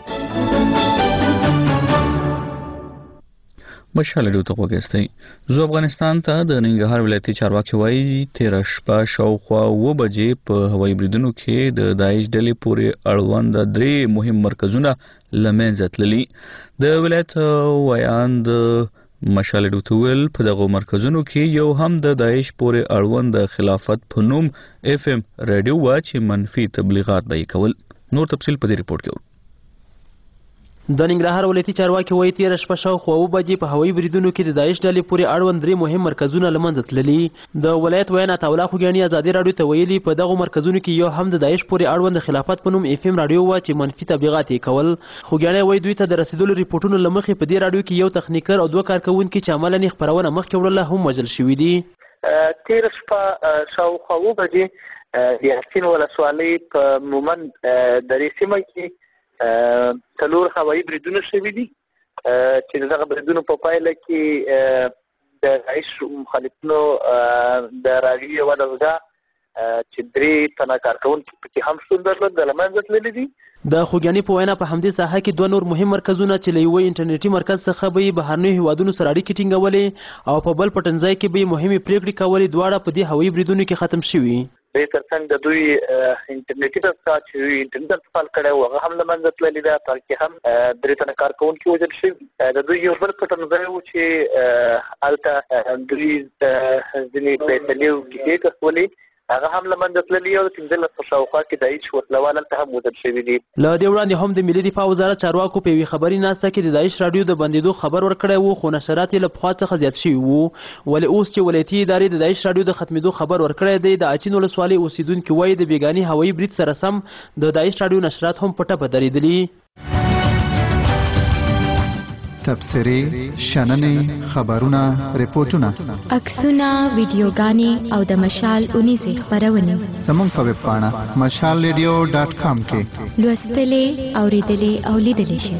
مشال ریډیو ته وګورئ. زو افغانستان ته د ننګرهار ولایتي چارواکي وایي تیر شپه شاوخوا و بجې په هوایي بریدونو کې د داعش ډلې پورې اړوند درې مهم مرکزونه له منځه تللي. د ولایت ویان د مشال ریډیو ته ویل په دغو مرکزونو کې یو هم د داعش پورې اړوند د خلافت په نوم اف ام ریډیو و چې منفي تبلیغات به یې کول. نور تفصیل په دې ریپورت کې. د ننګرهار ولایتي چارواکي وایي تیر شپه شاوخوا اوه بجې په هوایي بریدونو کې د داعش ډلې پورې اړوند درې مهم مرکزونه له منځه تللي. د ولایت ویان عطاالله خوږیاڼي ازادي راډیو ته ویلي په دغو مرکزونو کې یو هم د داعش پورې اړوند د خلافت په نوم اف ام راډیو و چې منفي تبلیغات یې کول. خوږیاڼي وایي دوی ته د رسیدلو ریپورټونو له مخې په دې راډیو کې یو تخنیکر او دوه کارکوونکي چې عملاً یې خپرونه مخکې وړله هم وژل شوي دي. تیر شپه شاوخوا اوه بجې د یاسین ولسوالۍ په مومند درې سیمه کې څلور هوایي بریدونه شوي دي چې دغه بریدونو په پایله کې د داعش مخالفینو د راډیو یوه دستګاه چې درې تنه کارکوونکي پکې هم شتون درلود د له منځه تللي دي. د خوږیاڼي په وینا په همدې ساحه کې دوه نور مهم مرکزونه چې له یوه انټرنیټي مرکز څخه به یې بهرنیو هیوادونو سره اړیکې ټینګولې او په بل پټنځای کې به یې مهمې پرېکړې کولې، دواړه په دې هوایي بریدونو کې ختم شوي. دې ترڅنګ د دوی انټرنیټي دستګاه چې دوی انټرنیټ استعمال کړی و هغه هم له منځه تللې ده، بلکې هم درې تنه کارکوونکي وژل شوي. د دوی یو بل پټنځای و چې هلته دوی ځینې فیصلې او کیسې کولې هغه هم له منځه تللي او پنځلس په شاوخوا کې داعش وسلوال هلته هم وژل شوي دي. له دې وړاندې هم د ملي دفاع وزارت چارواکو په یوې خبري ناسته کې د داعش راډیو د بندېدو خبر ورکړی و، خو نشرات یې له پخوا څخه زیات شوي وو. ولې اوس چې ولایتي ادارې د داعش راډیو د ختمېدو خبر ورکړی دی، د اچین ولسوالۍ اوسیدونکي وایي د بیګاني هوایي برید سره سم د داعش راډیو نشرات هم په ټپه درېدلي. تبصرې، شننې، خبرونه، ریپورټونه، عکسونه، ویډیوګانې او د مشال اونیزه خبرونه زموږ په ویب پاڼه مشال ریډیو ډاټ کام کې لوستلې، اوریدلې او لیدلې شئ.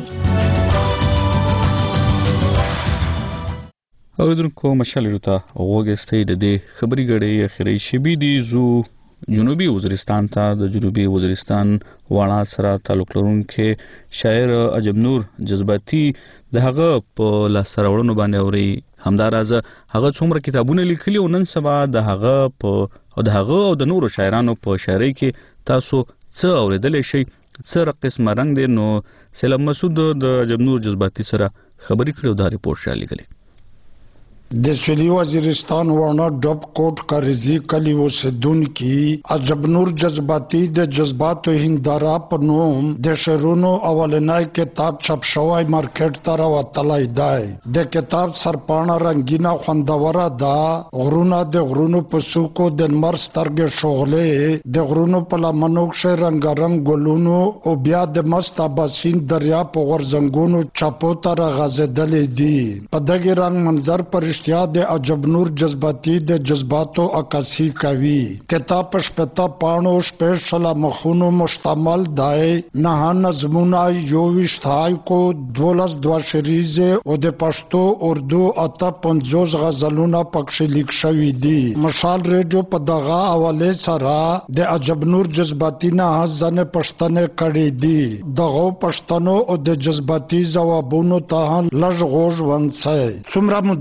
اوریدونکو مشال ریډیو ته وګورئ. د دې خبري غړي اخیری شبي دي زو جنوبي وزیرستان ته د جنوبي وزیرستان وانا سره تعلق لرونکي شاعر عجب نور جذباتي د هغه په لاسراوړنو باندې اوري. همداراز هغه څومره کتابونه لیکلي او نن سبا د هغه په او د هغه او د نورو شاعرانو په شاعرۍ کې تاسو څه اوریدلای شئ، څه قسمه رنگ دی. نو سلام مسعود د عجب نور جذباتي سره خبرې کړې او دا ریپورت شا لیکلي. د سویلي وزیرستان وانا ډب کوټ کارزی کلی اوسیدونکي عجب نور جذباتي د جذباتو هنداره په نوم د شعرونو اولنای کتاب چاپ شوی مارکیټ ته راوتلی دی. د کتاب سرپاڼه رنګینه خوندوره ده، غرونه د غرونو په څوکو د لمر سترګې شغلې د غرونو په لمنو کښې رنګارنګ ګلونو او بیا د مست اباسین دریا په غورځنګونو چاپو ته راغځېدلې دي. په دغې رنګ منظر پر رښتیا د عجب نور جذباتي د جذباتو عکاسي کوي. کتاب په شپږ پاڼو شپږ شله مخونو مشتمل دی. نه نظمونه، یوویشت هایکو، دولس دوه شریزې او د پښتو، اردو اته پنځوس غزلونه پکښې لیک شوي دي. مشال ریډیو په دغه حوالې سره د عجب نور جذباتي نه ځنې پوښتنې کړې دي. دغو پوښتنو او د جذباتي ځوابونو ته لږ غوږ ونیسئ. څومره موده کې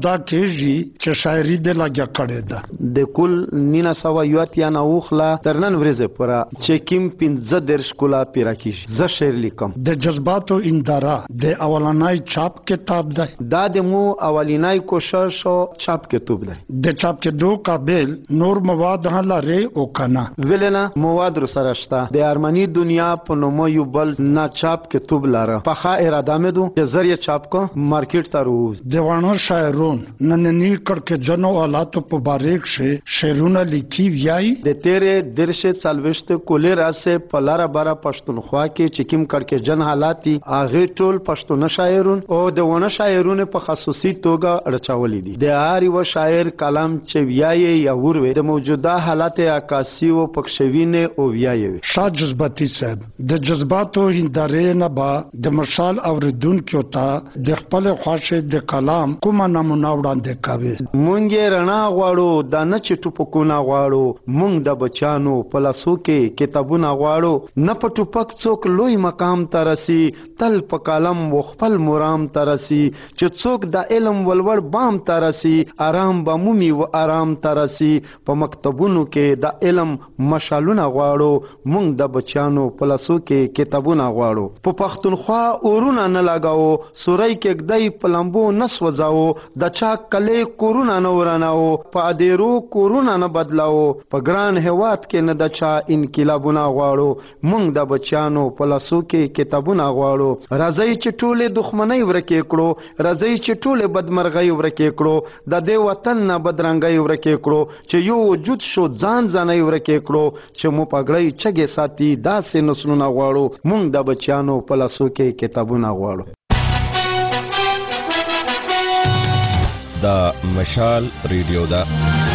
پوهیږي چې شاعري د لګیا کړې ده د کل نینا سوا یواتیا نه اوخلا ترنن ورځ پورا چې کیم پنځه درش کولا پیرا کیږي ز شعر لیکم د جذباتو اندارا د اولنای چاپ کتاب ده دا د مو اولینای کوشش او چاپ کتاب ده د چاپ کې دو قابل نور مواد هلاره او کنه ولنا مواد رو سرشتا د ارمنی دنیا په نومو یو بل نا چاپ کتاب لاره په ښه اراده مې دو چې ذریعہ چاپ کو مارکیټ ته روز دیوانو شاعرون نننی کړه جنو حالات په باریک شه شعرونه لیکي ویای د تیرې درشه چلوشت کولې راسه پلاره بارا پښتونخوا کې چکیم کړه جن حالاتي اغه ټول پښتون شاعرون او د ونه شاعرون په خصوصي توګه اړچاولې دي د هر یو شاعر کلام چې ویای یا وروي د موجوده حالات عکاسي او پښوینه او ویای شاه جذباتي صاحب د جذباتو هندارې نه با د مشال اوریدونکو ته د خپل خواشه د کلام کومه نمونه وړاندې کوي مونږه رڼا غواړو د نه چټو پکونه غواړو مونږ د بچانو په لاسو کې کتابونه غواړو نه په ټوپک څوک لوی مقام ته رسی تل په کلام و خپل مرام ته رسی چې څوک د علم ولور بام ته رسی آرام به مومي و آرام ته رسی په مکتبونو کې د علم مشالونه غواړو مونږ د بچانو په لاسو کې کتابونه غواړو په پښتونخوا اورونه نه لگاو سورای کې گدای پلمبو نس وځاو د چا کله کورونا نه وراناو په ادیرو کورونا نه بدلاو په ګران هواد کې نه د چا انقلابونه غواړو مونږ د بچانو په لاسو کې کتابونه غواړو راځي چې ټوله دښمنۍ ورکې کړو راځي چې ټوله بدمرغۍ ورکې کړو د دې وطن نه بدرنګۍ ورکې کړو چې یو وجود شو ځان ځانۍ ورکې کړو چې مو پګړی چګې ساتي داسې نسلونه غواړو مونږ د بچانو په لاسو کې کتابونه غواړو دا مشال ریډیو دا